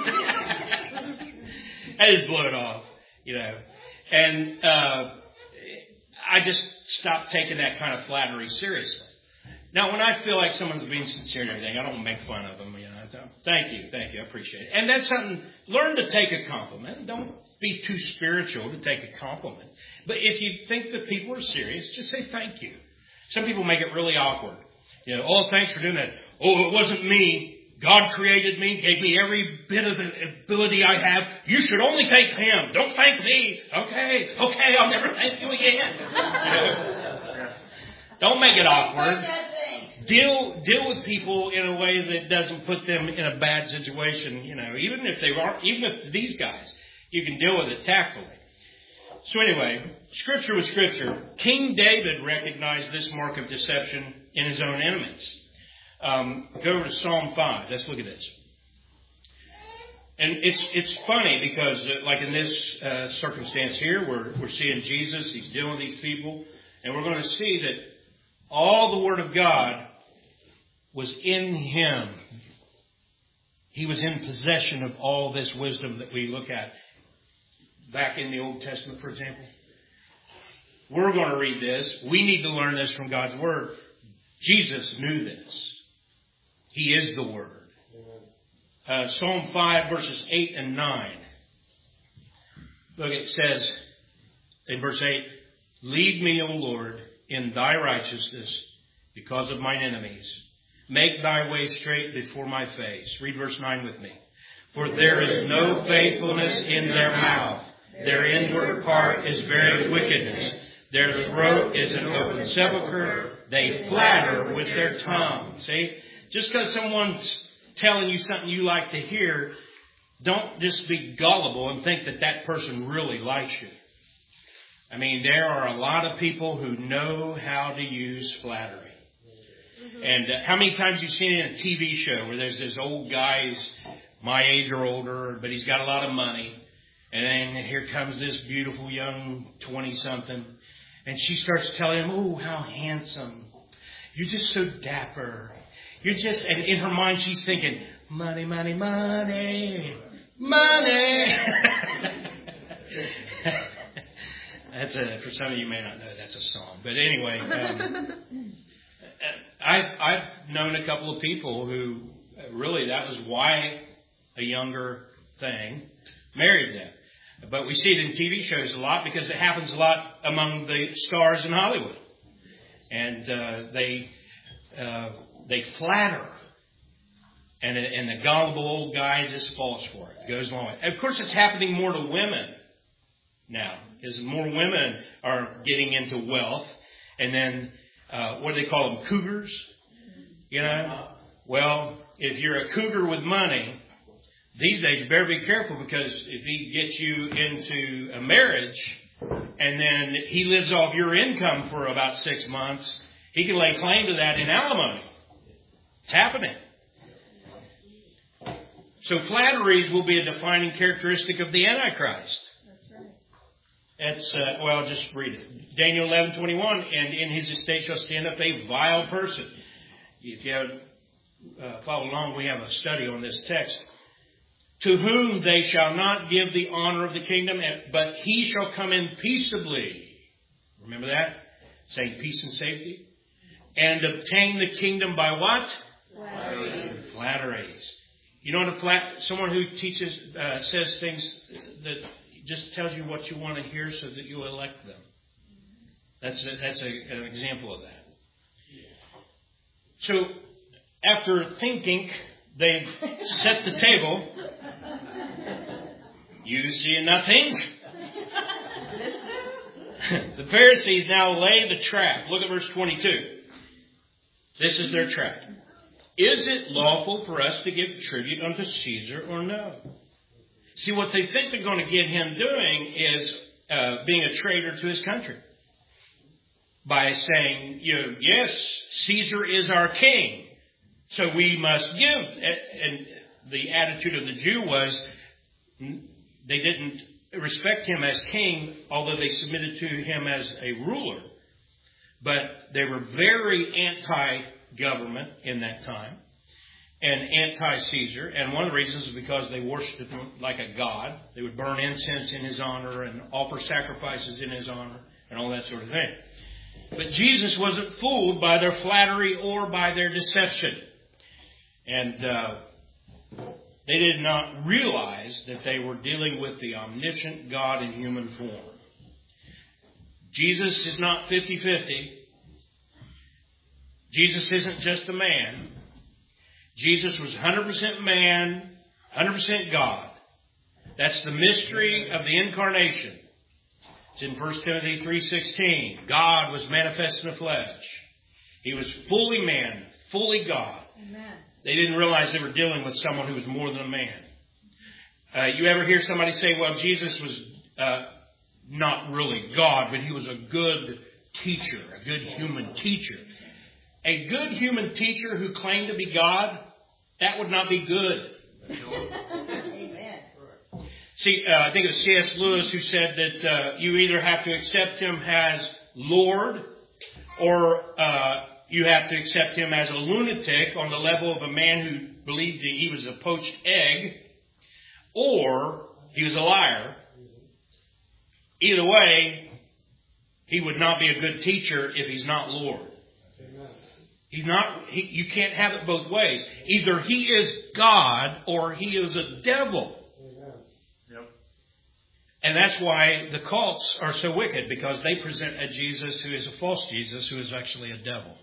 I just blow it off, you know. And uh, I just stopped taking that kind of flattery seriously. Now, when I feel like someone's being sincere and everything, I don't make fun of them. You know, thank you, thank you, I appreciate it. And that's something. Learn to take a compliment. Don't be too spiritual to take a compliment. But if you think that people are serious, just say thank you. Some people make it really awkward. You know, oh, thanks for doing that. Oh, it wasn't me. God created me, gave me every bit of the ability I have. You should only thank Him. Don't thank me. Okay, okay, I'll never thank you again. You know? Don't make it awkward. Deal deal with people in a way that doesn't put them in a bad situation. You know, even if they are, even if these guys, you can deal with it tactfully. So anyway, Scripture was Scripture. King David recognized this mark of deception in his own enemies. Um, go over to Psalm five. Let's look at this. And it's it's funny because, uh, like in this uh, circumstance here, we're we're seeing Jesus. He's dealing with these people, and we're going to see that all the Word of God was in Him. He was in possession of all this wisdom that we look at back in the Old Testament, for example. We're going to read this. We need to learn this from God's Word. Jesus knew this. He is the Word. Uh, Psalm five, verses eight and nine. Look, it says in verse eight, lead me, O Lord, in thy righteousness because of mine enemies. Make thy way straight before my face. Read verse nine with me. For there is no faithfulness in their mouth. Their inward part is very wickedness. Their throat is an open sepulchre. They flatter with their tongue. See? Just because someone's telling you something you like to hear, don't just be gullible and think that that person really likes you. I mean, there are a lot of people who know how to use flattery. Mm-hmm. And uh, how many times you've seen it in a T V show where there's this old guy, he's my age or older, but he's got a lot of money. And then here comes this beautiful young twenty-something. And she starts telling him, oh, how handsome. You're just so dapper. You're just, and in her mind she's thinking, money, money, money, money. That's That's a, for some of you may not know that's a song. But anyway, um, I've, I've known a couple of people who really that was why a younger thing married them. But we see it in T V shows a lot because it happens a lot among the stars in Hollywood. And uh, they uh, they flatter. And, and the gullible old guy just falls for it. Goes along with it. Of course, it's happening more to women now. Because more women are getting into wealth. And then, uh, what do they call them? Cougars? You know? Well, if you're a cougar with money, these days you better be careful, because if he gets you into a marriage and then he lives off your income for about six months, he can lay claim to that in alimony. It's happening. So flatteries will be a defining characteristic of the Antichrist. It's, uh, well, just read it. Daniel eleven twenty-one, and in his estate shall stand up a vile person. If you have uh, followed along, we have a study on this text. To whom they shall not give the honor of the kingdom, but he shall come in peaceably. Remember that? Saying peace and safety. And obtain the kingdom by what? Flatteries. Flatteries. You know what a flat, someone who teaches, uh, says things that just tells you what you want to hear so that you elect them. That's a, that's a, an example of that. So, after thinking, they've set the table. You see nothing? The Pharisees now lay the trap. Look at verse twenty-two. This is their trap. Is it lawful for us to give tribute unto Caesar or no? See, what they think they're going to get him doing is uh, being a traitor to his country. By saying, you know, yes, Caesar is our king, so we must give. And the attitude of the Jew was they didn't respect him as king, although they submitted to him as a ruler. But they were very anti-government in that time and anti-Caesar. And one of the reasons is because they worshipped him like a god. They would burn incense in his honor and offer sacrifices in his honor and all that sort of thing. But Jesus wasn't fooled by their flattery or by their deception. And uh, they did not realize that they were dealing with the omniscient God in human form. Jesus is not fifty-fifty. Jesus isn't just a man. Jesus was one hundred percent man, one hundred percent God. That's the mystery of the incarnation. It's in First Timothy three sixteen. God was manifest in the flesh. He was fully man, fully God. Amen. They didn't realize they were dealing with someone who was more than a man. Uh, you ever hear somebody say, well, Jesus was uh, not really God, but he was a good teacher, a good human teacher. A good human teacher who claimed to be God, that would not be good. Amen. See, uh, I think it was C S Lewis who said that uh, you either have to accept him as Lord, or uh, you have to accept him as a lunatic on the level of a man who believed that he was a poached egg, or he was a liar. Either way, he would not be a good teacher if he's not Lord. He's not. He, you can't have it both ways. Either he is God or he is a devil. Yep. And that's why the cults are so wicked, because they present a Jesus who is a false Jesus, who is actually a devil.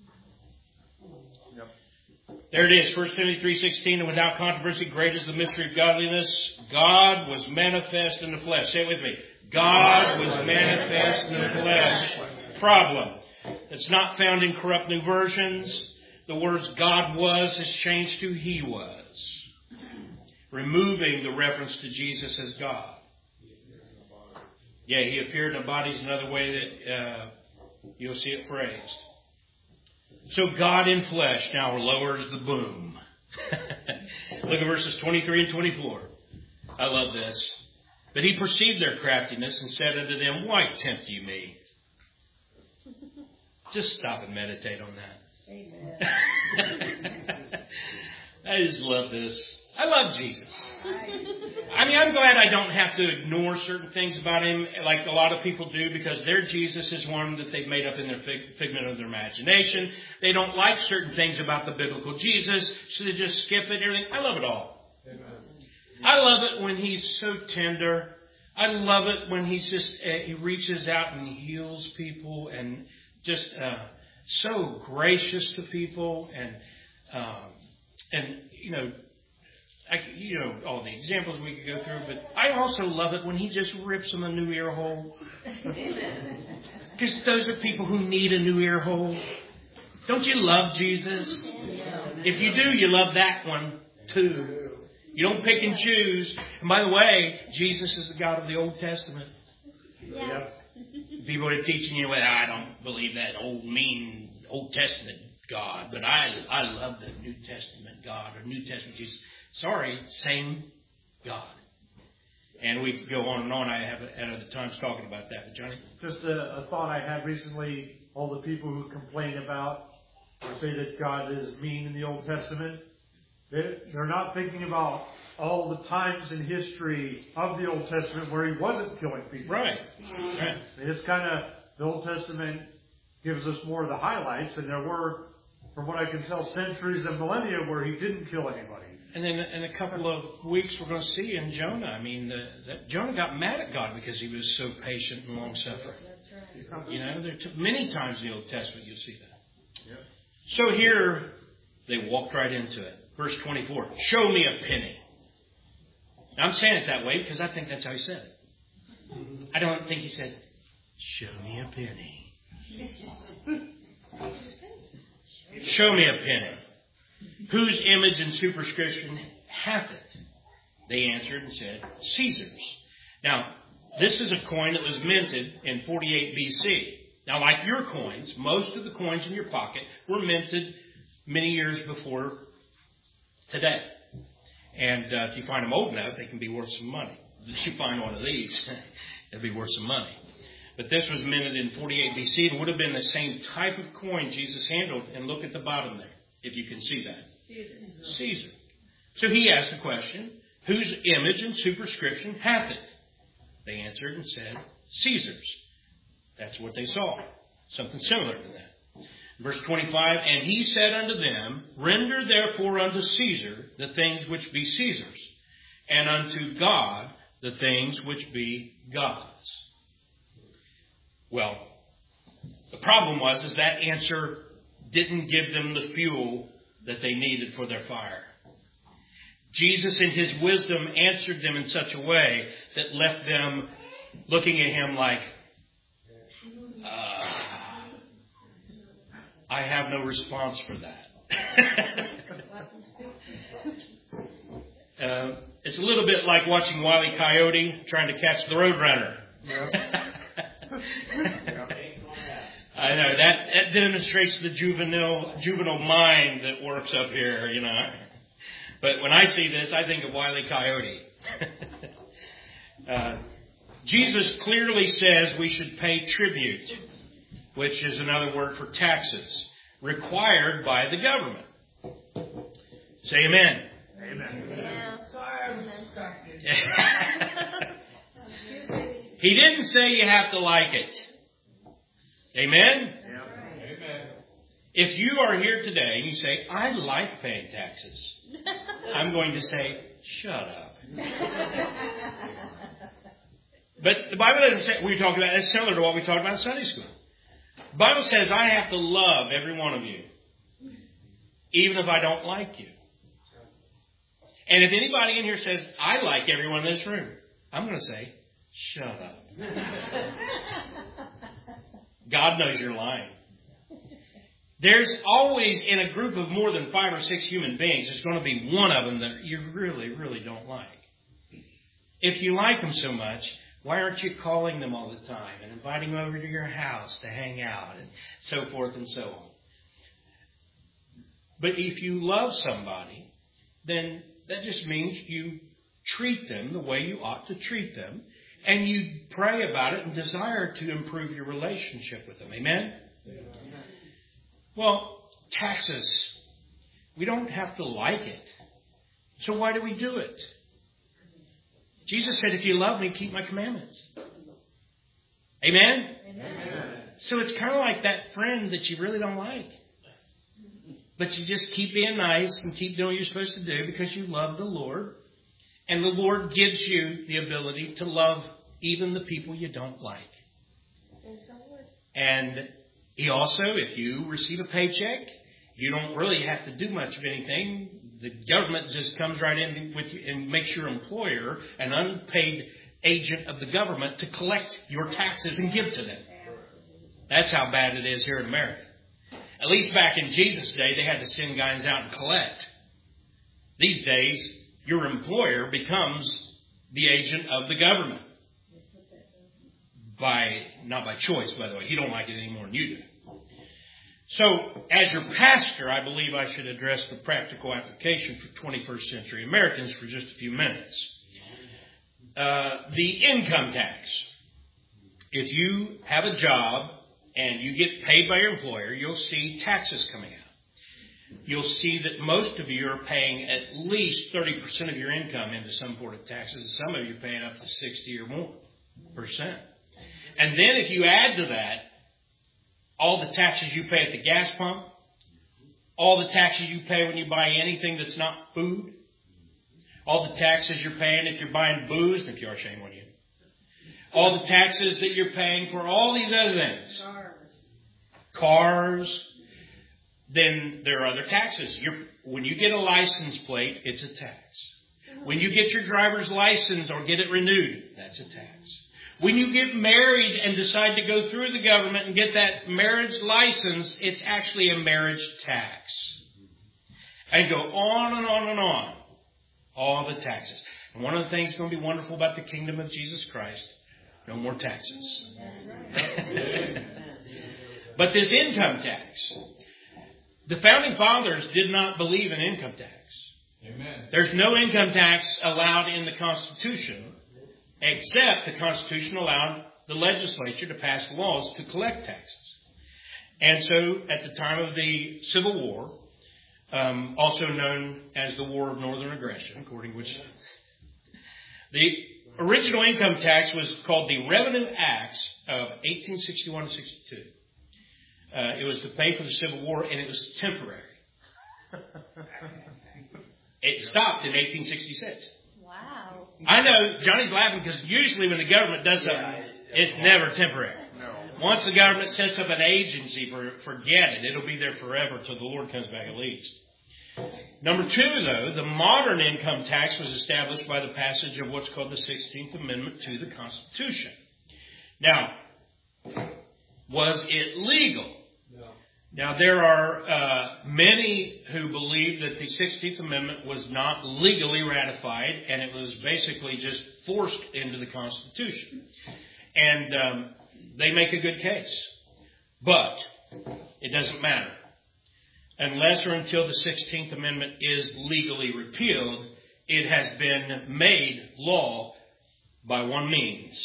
Yep. There it is, First Timothy three sixteen, and without controversy, great is the mystery of godliness. God was manifest in the flesh. Say it with me. God was manifest in the flesh. Problem. It's not found in corrupt new versions. The words God was is changed to He was, removing the reference to Jesus as God. Yeah, He appeared in a body is another way that uh, you'll see it phrased. So God in flesh now lowers the boom. Look at verses twenty-three and twenty-four. I love this. But He perceived their craftiness and said unto them, why tempt ye me? Just stop and meditate on that. Amen. I just love this. I love Jesus. I mean, I'm glad I don't have to ignore certain things about him like a lot of people do, because their Jesus is one that they've made up in their fig- figment of their imagination. They don't like certain things about the biblical Jesus, so they just skip it. Everything. I love it all. Amen. I love it when he's so tender. I love it when he's just uh, he reaches out and heals people, and just uh, so gracious to people, and um, and you know. I, you know, all the examples we could go through, but I also love it when he just rips them a new ear hole. Because those are people who need a new ear hole. Don't you love Jesus? If you do, you love that one too. You don't pick and choose. And by the way, Jesus is the God of the Old Testament. Yeah. People are teaching you, well, I don't believe that old, mean Old Testament God, but I I love the New Testament God, or New Testament Jesus. Sorry, same God. And we could go on and on. I have at other times talking about that. But Johnny? Just a, a thought I had recently, all the people who complain about or say that God is mean in the Old Testament, they're, they're not thinking about all the times in history of the Old Testament where he wasn't killing people. Right. right. It's kind of, the Old Testament gives us more of the highlights, and there were, from what I can tell, centuries and millennia where he didn't kill anybody. And then in a couple of weeks, we're going to see in Jonah. I mean, the, that Jonah got mad at God because he was so patient and long-suffering. You know, there t- many times in the Old Testament you'll see that. Yep. So here, they walked right into it. Verse twenty-four, show me a penny. Now, I'm saying it that way because I think that's how he said it. I don't think he said, show me a penny. Show me a penny. Whose image and superscription hath it? They answered and said, Caesar's. Now, this is a coin that was minted in forty-eight B C. Now, like your coins, most of the coins in your pocket were minted many years before today. And uh, if you find them old enough, they can be worth some money. If you find one of these, it'll be worth some money. But this was minted in forty-eight B C. It would have been the same type of coin Jesus handled. And look at the bottom there, if you can see that. Caesar. Caesar. So he asked the question, whose image and superscription hath it? They answered and said, Caesar's. That's what they saw. Something similar to that. Verse twenty-five, and he said unto them, render therefore unto Caesar the things which be Caesar's, and unto God the things which be God's. Well, the problem was is that answer didn't give them the fuel that they needed for their fire. Jesus in his wisdom answered them in such a way that left them looking at him like, uh, I have no response for that. uh, it's a little bit like watching Wile E. Coyote trying to catch the Roadrunner. Yep. I know, that, that demonstrates the juvenile juvenile mind that works up here, you know. But when I see this, I think of Wile E. Coyote. uh, Jesus clearly says we should pay tribute, which is another word for taxes, required by the government. Say amen. Amen. Yeah. He didn't say you have to like it. Amen? Yeah. Amen. If you are here today and you say, I like paying taxes, I'm going to say, shut up. But the Bible doesn't say, we talked about, it's similar to what we talked about in Sunday school. The Bible says I have to love every one of you, even if I don't like you. And if anybody in here says, I like everyone in this room, I'm going to say, shut up. God knows you're lying. There's always, in a group of more than five or six human beings, there's going to be one of them that you really, really don't like. If you like them so much, why aren't you calling them all the time and inviting them over to your house to hang out and so forth and so on? But if you love somebody, then that just means you treat them the way you ought to treat them. And you pray about it and desire to improve your relationship with them. Amen? Amen? Well, taxes. We don't have to like it. So why do we do it? Jesus said, if you love me, keep my commandments. Amen? Amen. So it's kind of like that friend that you really don't like. But you just keep being nice and keep doing what you're supposed to do because you love the Lord. And the Lord gives you the ability to love even the people you don't like. And He also, if you receive a paycheck, you don't really have to do much of anything. The government just comes right in with you and makes your employer an unpaid agent of the government to collect your taxes and give to them. That's how bad it is here in America. At least back in Jesus' day, they had to send guys out and collect. These days, your employer becomes the agent of the government. By, not by choice, by the way. He don't like it any more than you do. So, as your pastor, I believe I should address the practical application for twenty-first century Americans for just a few minutes. Uh, the income tax. If you have a job and you get paid by your employer, you'll see taxes coming out. You'll see that most of you are paying at least thirty percent of your income into some sort of taxes. Some of you are paying up to sixty or more percent. And then if you add to that all the taxes you pay at the gas pump, all the taxes you pay when you buy anything that's not food, all the taxes you're paying if you're buying booze, and if you are, shame on you, all the taxes that you're paying for all these other things, cars, cars then there are other taxes. You're, when you get a license plate, it's a tax. When you get your driver's license or get it renewed, that's a tax. When you get married and decide to go through the government and get that marriage license, it's actually a marriage tax. And go on and on and on. All the taxes. And one of the things that's going to be wonderful about the kingdom of Jesus Christ, no more taxes. But this income tax, the founding fathers did not believe in income tax. Amen. There's no income tax allowed in the Constitution, except the Constitution allowed the legislature to pass laws to collect taxes. And so at the time of the Civil War, um, also known as the War of Northern Aggression, according to which the original income tax was called the Revenue Acts of eighteen sixty-one to sixty-two. Uh, it was to pay for the Civil War, and it was temporary. It stopped in eighteen sixty-six. Wow. I know Johnny's laughing because usually when the government does something, it's never temporary. Once the government sets up an agency, for forget it. It'll be there forever till the Lord comes back at least. Number two, though, the modern income tax was established by the passage of what's called the sixteenth Amendment to the Constitution. Now, was it legal? No. Now, there are uh, many who believe that the sixteenth Amendment was not legally ratified, and it was basically just forced into the Constitution. And um, they make a good case. But it doesn't matter. Unless or until the sixteenth Amendment is legally repealed, it has been made law by one means.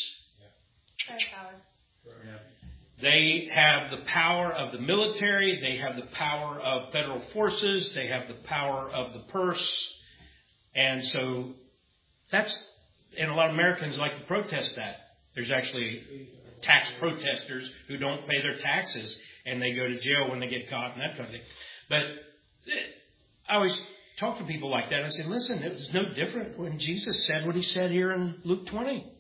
They have the power of the military. They have the power of federal forces. They have the power of the purse. And so that's, and a lot of Americans like to protest that. There's actually tax protesters who don't pay their taxes and they go to jail when they get caught and that kind of thing. But I always talk to people like that. I say, listen, it was no different when Jesus said what he said here in Luke twenty.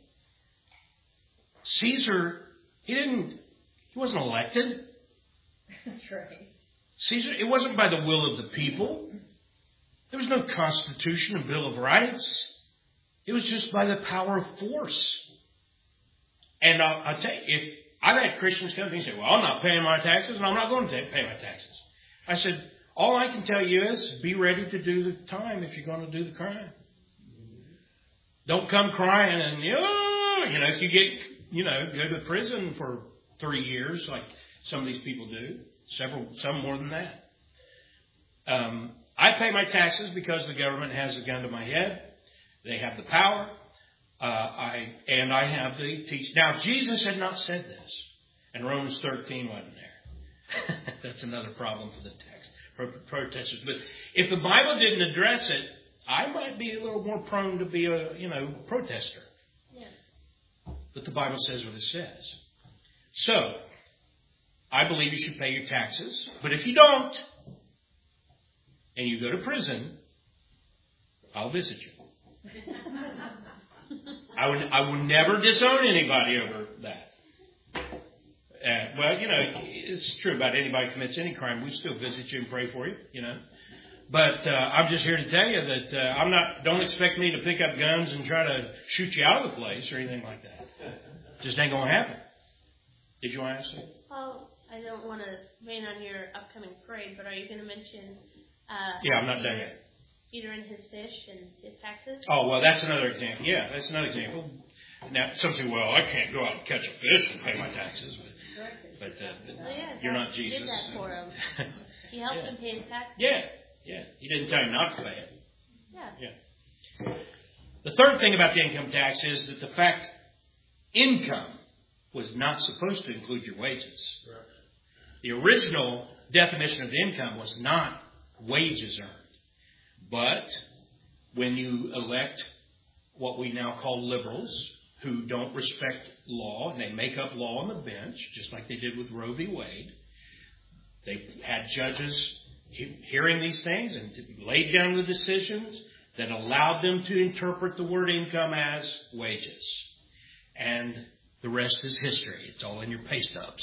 Caesar, he didn't, he wasn't elected. That's right. Caesar, it wasn't by the will of the people. There was no Constitution and Bill of Rights. It was just by the power of force. And I'll, I'll tell you, if I've had Christians come to me and say, well, I'm not paying my taxes and I'm not going to pay my taxes. I said, all I can tell you is be ready to do the time if you're going to do the crime. Don't come crying and, oh, you know, if you get, you know, go to prison for three years like some of these people do, several, some more than that. Um, I pay my taxes because the government has a gun to my head. They have the power. Uh, I and I have the teach. Now, Jesus had not said this, and Romans thirteen wasn't there. That's another problem for the text for protesters. But if the Bible didn't address it, I might be a little more prone to be a, you know, protester. Yeah. But the Bible says what it says. So, I believe you should pay your taxes. But if you don't, and you go to prison, I'll visit you. I would, I would never disown anybody over that. Uh, well, you know, it's true about anybody who commits any crime. We still visit you and pray for you, you know. But uh, I'm just here to tell you that uh, I'm not. Don't expect me to pick up guns and try to shoot you out of the place or anything like that. Just ain't gonna happen. Did you want to ask me? Well, I don't want to rain on your upcoming parade, but are you going to mention? Uh, Yeah, I'm not Peter, done yet. Peter and his fish and his taxes. Oh well, that's another example. Yeah, that's another example. Now, some say, well, I can't go out and catch a fish and pay my taxes, but but, uh, but Oh, yeah, you're God not Jesus. Did that for him. He helped Yeah. him pay his taxes. Yeah, yeah. He didn't tell you not to pay it. Yeah. Yeah. The third thing about the income tax is that the fact income was not supposed to include your wages. Right. The original definition of income was not wages earned. But when you elect what we now call liberals, who don't respect law, and they make up law on the bench, just like they did with Roe v. Wade, they had judges hearing these things and laid down the decisions that allowed them to interpret the word income as wages. And the rest is history. It's all in your pay stubs.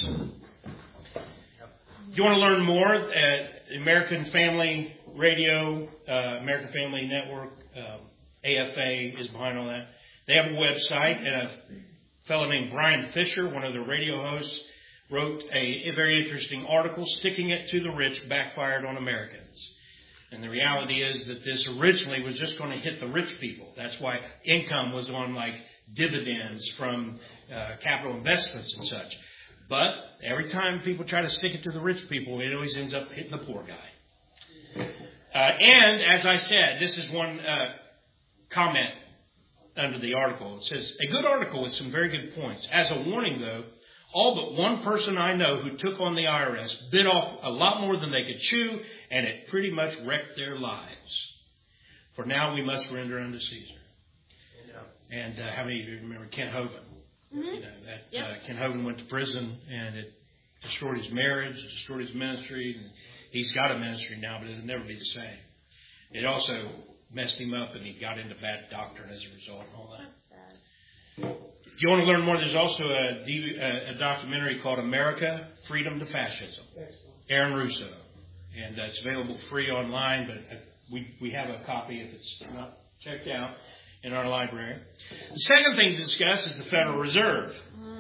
If you want to learn more, uh, American Family Radio, uh, American Family Network, um, A F A is behind all that. They have a website, and a fellow named Brian Fisher, one of the radio hosts, wrote a, a very interesting article, Sticking It to the Rich Backfired on Americans. And the reality is that this originally was just going to hit the rich people. That's why income was on like dividends from uh, capital investments and such. But every time people try to stick it to the rich people, it always ends up hitting the poor guy. Uh, and as I said, this is one uh, comment under the article. It says, a good article with some very good points. As a warning, though, all but one person I know who took on the I R S bit off a lot more than they could chew, and it pretty much wrecked their lives. For now, we must surrender unto Caesar. Yeah. And uh, how many of you remember Kent Hovind? Mm-hmm. You know, that Yep. uh, Kent Hovind went to prison, and it destroyed his marriage, destroyed his ministry. And he's got a ministry now, but it'll never be the same. It also messed him up, and he got into bad doctrine as a result and all that. If you want to learn more, there's also a, a documentary called America, Freedom to Fascism. Aaron Russo. And uh, it's available free online, but we, we have a copy if it's not checked out in our library. The second thing to discuss is the Federal Reserve.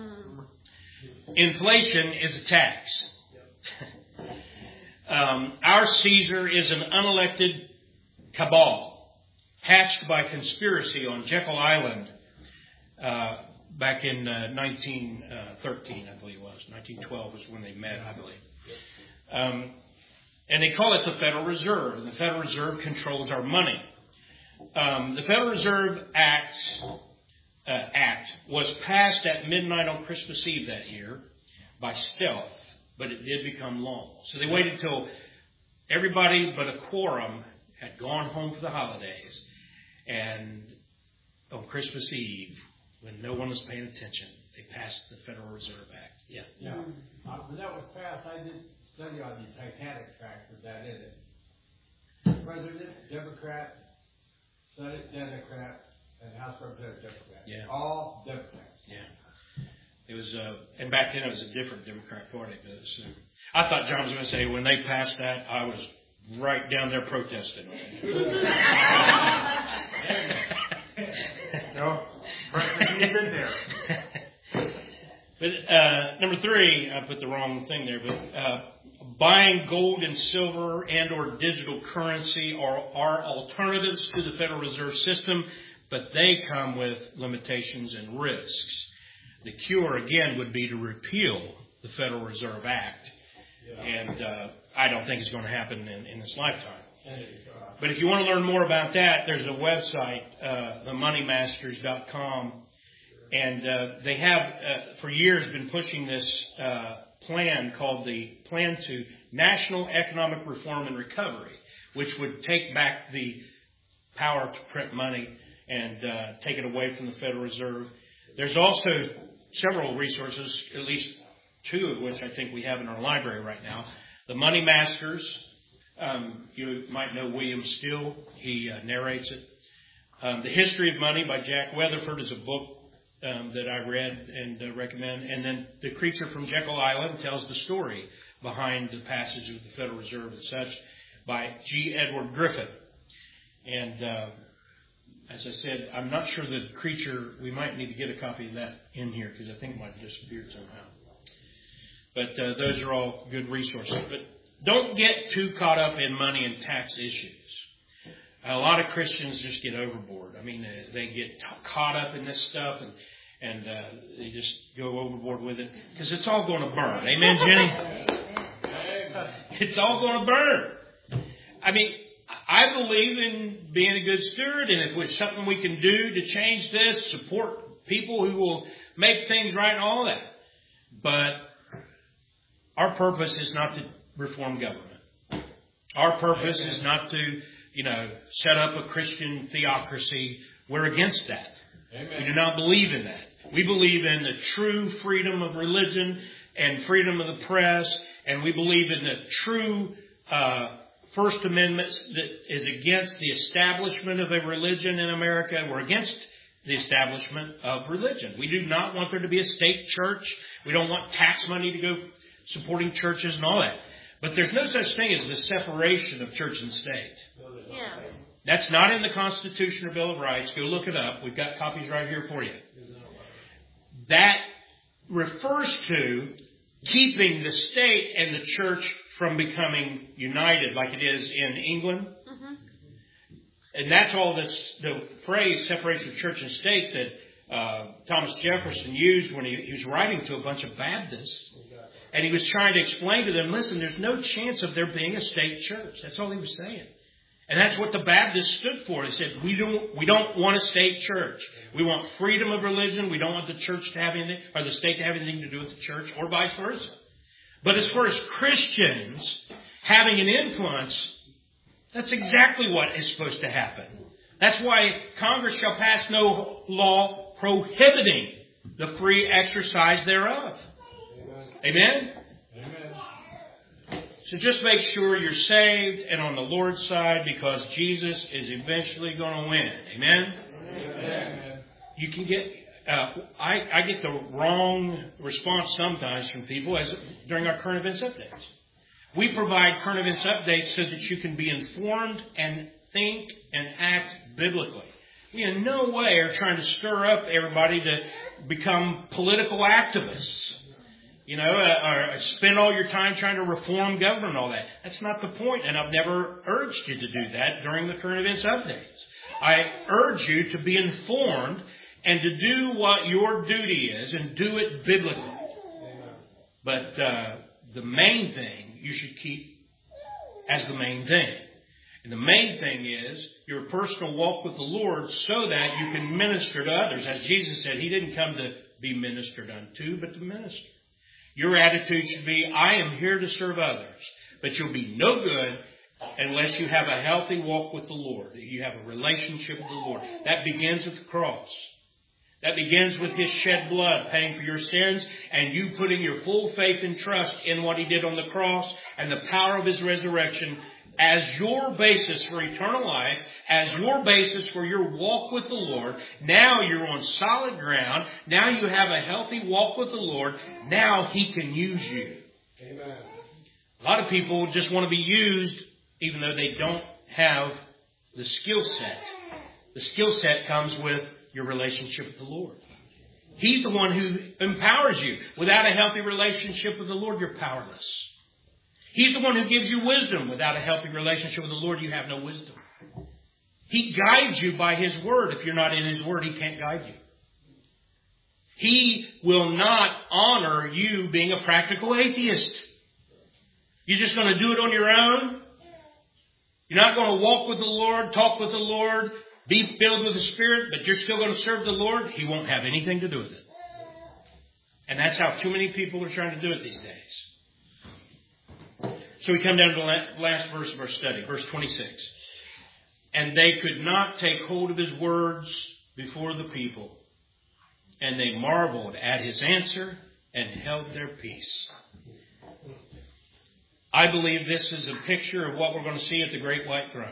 Inflation is a tax. um, our Caesar is an unelected cabal hatched by conspiracy on Jekyll Island uh, back in uh, nineteen thirteen, I believe it was. nineteen twelve was when they met, I believe. Um, and they call it the Federal Reserve. And the Federal Reserve controls our money. Um, the Federal Reserve Act, uh, Act was passed at midnight on Christmas Eve that year by stealth, but it did become law. So they waited till everybody but a quorum had gone home for the holidays, and on Christmas Eve, when no one was paying attention, they passed the Federal Reserve Act. Yeah. Yeah. Uh, when that was passed, I did study on the Titanic factor that in it. President, Democrat, Senate, Democrat, and House Representative, Democrat. Yeah. All Democrats. Yeah. It was, uh, and back then it was a different Democrat Party. But it was, uh, I thought John was going to say when they passed that, I was right down there protesting. No, President, you've been there. But uh, number three, I put the wrong thing there, but uh, buying gold and silver and or digital currency are, are alternatives to the Federal Reserve System, but they come with limitations and risks. The cure, again, would be to repeal the Federal Reserve Act, and uh, I don't think it's going to happen in, in this lifetime. But if you want to learn more about that, there's a website, uh, the money masters dot com. And uh, they have, uh, for years, been pushing this uh, plan called the Plan to National Economic Reform and Recovery, which would take back the power to print money and uh, take it away from the Federal Reserve. There's also several resources, at least two of which I think we have in our library right now. The Money Masters. Um, you might know William Steele. He uh, narrates it. Um, the History of Money by Jack Weatherford is a book um, that I read and uh, recommend. And then The Creature from Jekyll Island tells the story behind the passage of the Federal Reserve and such by G. Edward Griffith. And uh, as I said, I'm not sure the Creature, we might need to get a copy of that in here because I think it might have disappeared somehow. But uh, those are all good resources. But don't get too caught up in money and tax issues. A lot of Christians just get overboard. I mean, they, they get t- caught up in this stuff and and uh, they just go overboard with it because it's all going to burn. Amen, Jenny? It's all going to burn. I mean, I believe in being a good steward, and if there's something we can do to change this, support people who will make things right and all that. But our purpose is not to reform government. Our purpose is not to, you know, set up a Christian theocracy. We're against that. Amen. We do not believe in that. We believe in the true freedom of religion and freedom of the press, and we believe in the true uh, First Amendment that is against the establishment of a religion in America. We're against the establishment of religion. We do not want there to be a state church. We don't want tax money to go supporting churches and all that. But there's no such thing as the separation of church and state. Yeah. That's not in the Constitution or Bill of Rights. Go look it up. We've got copies right here for you. That refers to keeping the state and the church from becoming united like it is in England. Mm-hmm. And that's all this, the phrase separation of church and state that uh, Thomas Jefferson used when he, he was writing to a bunch of Baptists. And he was trying to explain to them, listen, there's no chance of there being a state church. That's all he was saying. And that's what the Baptists stood for. They said, we don't, we don't want a state church. We want freedom of religion. We don't want the church to have anything, or the state to have anything to do with the church, or vice versa. But as far as Christians having an influence, that's exactly what is supposed to happen. That's why Congress shall pass no law prohibiting the free exercise thereof. Amen? Amen. So just make sure you're saved and on the Lord's side, because Jesus is eventually going to win. Amen? Amen. You can get, uh, I, I get the wrong response sometimes from people as during our current events updates. We provide current events updates so that you can be informed and think and act biblically. We in no way are trying to stir up everybody to become political activists. You know, uh, or spend all your time trying to reform government and all that. That's not the point, and I've never urged you to do that during the current events updates. I urge you to be informed and to do what your duty is and do it biblically. But uh, the main thing you should keep as the main thing. And the main thing is your personal walk with the Lord so that you can minister to others. As Jesus said, He didn't come to be ministered unto, but to minister. Your attitude should be, I am here to serve others. But you'll be no good unless you have a healthy walk with the Lord. You have a relationship with the Lord. That begins at the cross. That begins with His shed blood paying for your sins, and you putting your full faith and trust in what He did on the cross and the power of His resurrection as your basis for eternal life, as your basis for your walk with the Lord. Now you're on solid ground. Now you have a healthy walk with the Lord. Now He can use you. Amen. A lot of people just want to be used even though they don't have the skill set. The skill set comes with your relationship with the Lord. He's the one who empowers you. Without a healthy relationship with the Lord, you're powerless. He's the one who gives you wisdom. Without a healthy relationship with the Lord, you have no wisdom. He guides you by His Word. If you're not in His Word, He can't guide you. He will not honor you being a practical atheist. You're just going to do it on your own. You're not going to walk with the Lord, talk with the Lord, be filled with the Spirit, but you're still going to serve the Lord. He won't have anything to do with it. And that's how too many people are trying to do it these days. So we come down to the last verse of our study, verse twenty-six. And they could not take hold of his words before the people. And they marveled at his answer and held their peace. I believe this is a picture of what we're going to see at the Great White Throne.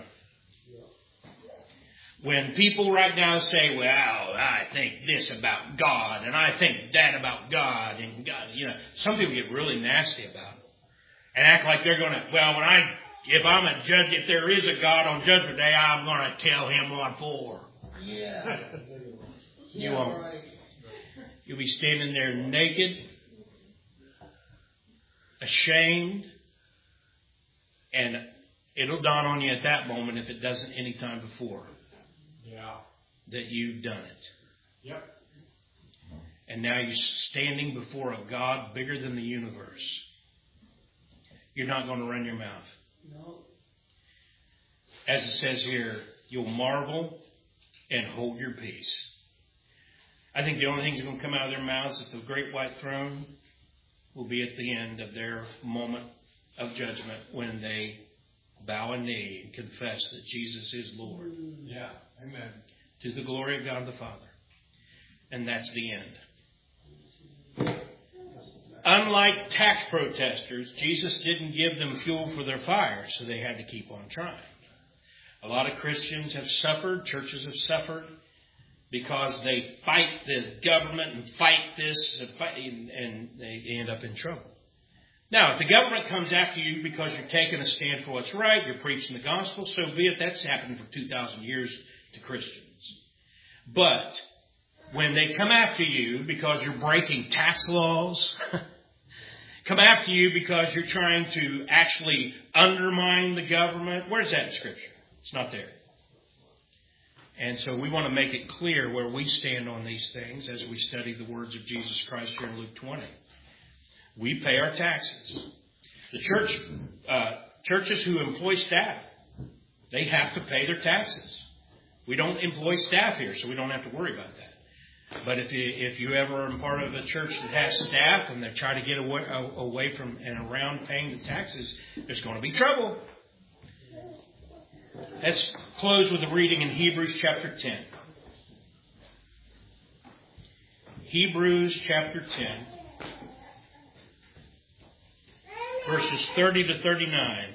When people right now say, well, I think this about God, and I think that about God, and God, you know, some people get really nasty about it. And act like they're going to, well, when I, if I'm a judge, if there is a God on Judgment Day, I'm going to tell him what for. Yeah. You won't. You'll be standing there naked, ashamed, and it'll dawn on you at that moment, if it doesn't any time before, Yeah. that you've done it. Yep. And now you're standing before a God bigger than the universe. You're not going to run your mouth. No. As it says here, you'll marvel and hold your peace. I think the only thing that's going to come out of their mouths at the Great White Throne will be at the end of their moment of judgment, when they bow a knee and confess that Jesus is Lord. Yeah. Amen. To the glory of God the Father. And that's the end. Unlike tax protesters, Jesus didn't give them fuel for their fire, so they had to keep on trying. A lot of Christians have suffered, churches have suffered, because they fight the government and fight this, and, fight, and they end up in trouble. Now, if the government comes after you because you're taking a stand for what's right, you're preaching the gospel, so be it. That's happened for two thousand years to Christians. But when they come after you because you're breaking tax laws, come after you because you're trying to actually undermine the government, where's that in Scripture? It's not there. And so we want to make it clear where we stand on these things as we study the words of Jesus Christ here in Luke twenty. We pay our taxes. The church, uh, churches who employ staff, they have to pay their taxes. We don't employ staff here, so we don't have to worry about that. But if you, if you ever are part of a church that has staff and they try to get away, away from and around paying the taxes, there's going to be trouble. Let's close with a reading in Hebrews chapter ten. Hebrews chapter ten. Verses thirty to thirty-nine.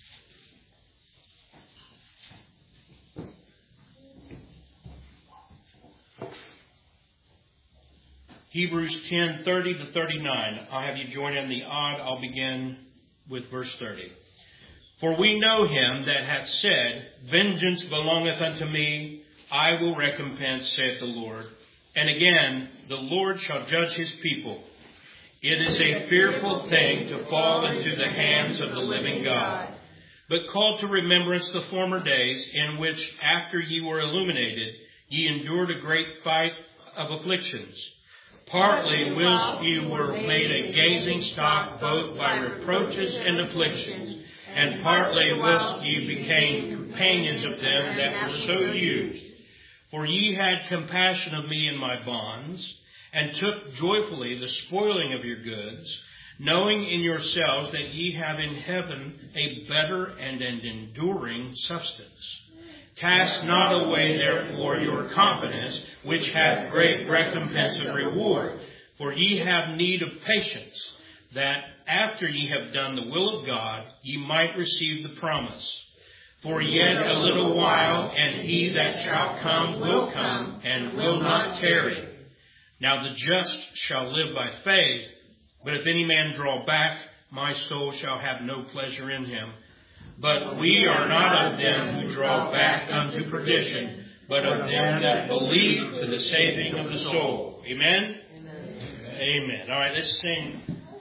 Hebrews ten, thirty to thirty-nine. I'll have you join in the odd. I'll begin with verse thirty. For we know him that hath said, Vengeance belongeth unto me, I will recompense, saith the Lord. And again, the Lord shall judge his people. It is a fearful thing to fall into the hands of the living God. But call to remembrance the former days, in which, after ye were illuminated, ye endured a great fight of afflictions. Partly whilst ye were made a gazing stock both by reproaches and afflictions, and partly whilst ye became companions of them that were so used. For ye had compassion of me in my bonds, and took joyfully the spoiling of your goods, knowing in yourselves that ye have in heaven a better and an enduring substance. Cast not away therefore your confidence, which hath great recompense of reward. For ye have need of patience, that after ye have done the will of God, ye might receive the promise. For yet a little while, and he that shall come will come, and will not tarry. Now the just shall live by faith, but if any man draw back, my soul shall have no pleasure in him. But we are not of them who draw back unto perdition, but of them that believe to the saving of the soul. Amen? Amen. Amen. All right, let's sing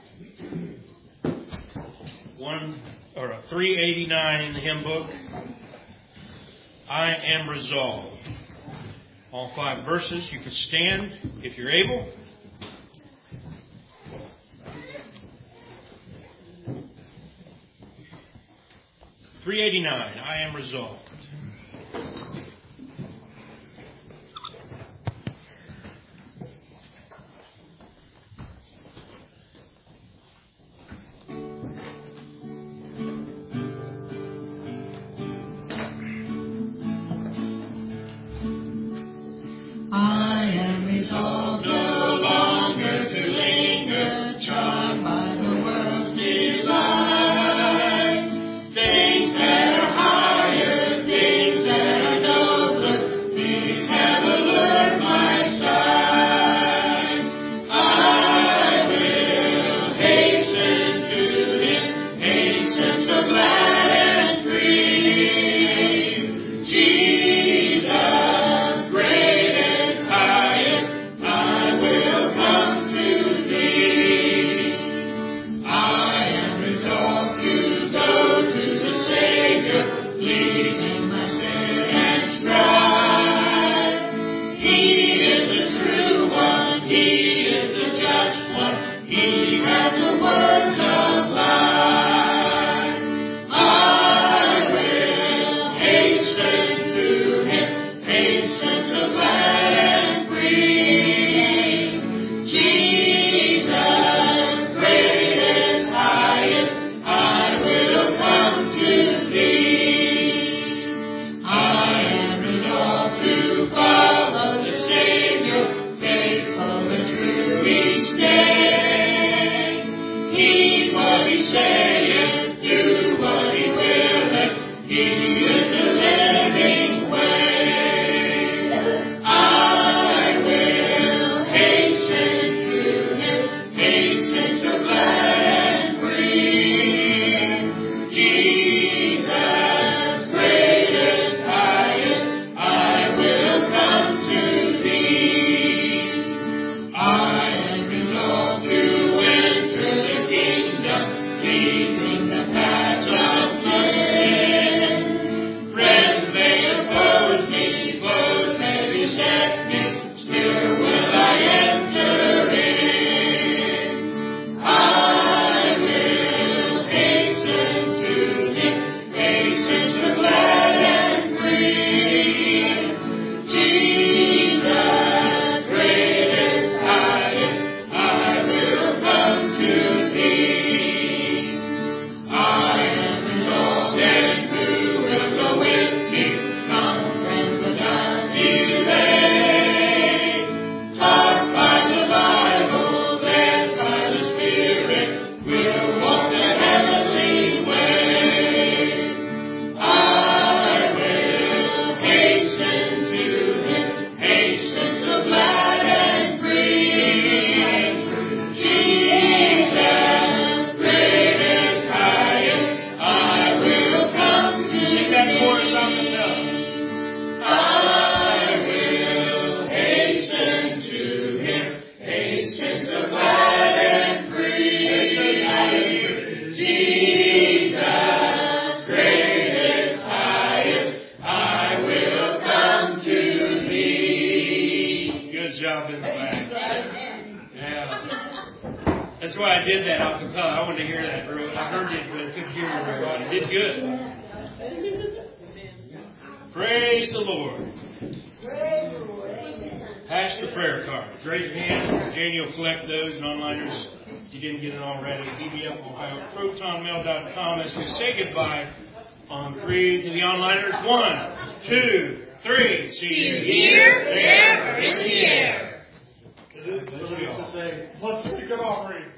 one or three eighty-nine in the hymn book. I am resolved. All five verses. You can stand if you're able. three eighty-nine. I am resolved. I am resolved no longer to linger, charmed by the world's delight. Things that are higher, things that are nobler, these have allured my sight. I will hasten to Him, hasten so glad and free. Jesus, great and highest, I will come to Thee. I am resolved to go to the Savior, leaving my sin and strife. He is the true one, He is the just one, He has the words of life. I will hasten to Him, hasten so glad and free. Jesus, greatest, highest, I will come to Thee. I am resolved to follow the Savior, faithful and true each day. Heed what He saith, do what He willeth, He is the living way. I will hasten to Him, hasten so glad and free. Jesus, greatest, highest, I will come to Thee. I am resolved to enter the kingdom, leaving the paths of sin. Friends may oppose me, foes may beset me, still will I enter in. I will hasten to Him, hasten so glad and free. Jesus, greatest, highest, I will come to Thee. I am resolved, and who will go with me? Come, friends, without delay. Taught by the Bible, led by the Spirit, we'll walk the heavenly way. I will hasten to Him, hasten so glad and free. Jesus, greatest, highest, I will come to Sing that chorus off the bell. I will hasten to Him, hasten so glad and free. Jesus, greatest, highest, I will come to Thee. Good job in the back. Yeah. That's why I did that a cappella. I wanted to hear that. real- I heard it, but I couldn't hear it very well. You did good. Praise the Lord. Pass the prayer cards. Raise your hand. Janie will collect those. Non-liners, if you didn't get it already, D B F Ohio at proton mail dot com as we say goodbye on three to the onliners. One, two, three. See you here, there, or in the air. It is to say, let's take an offering.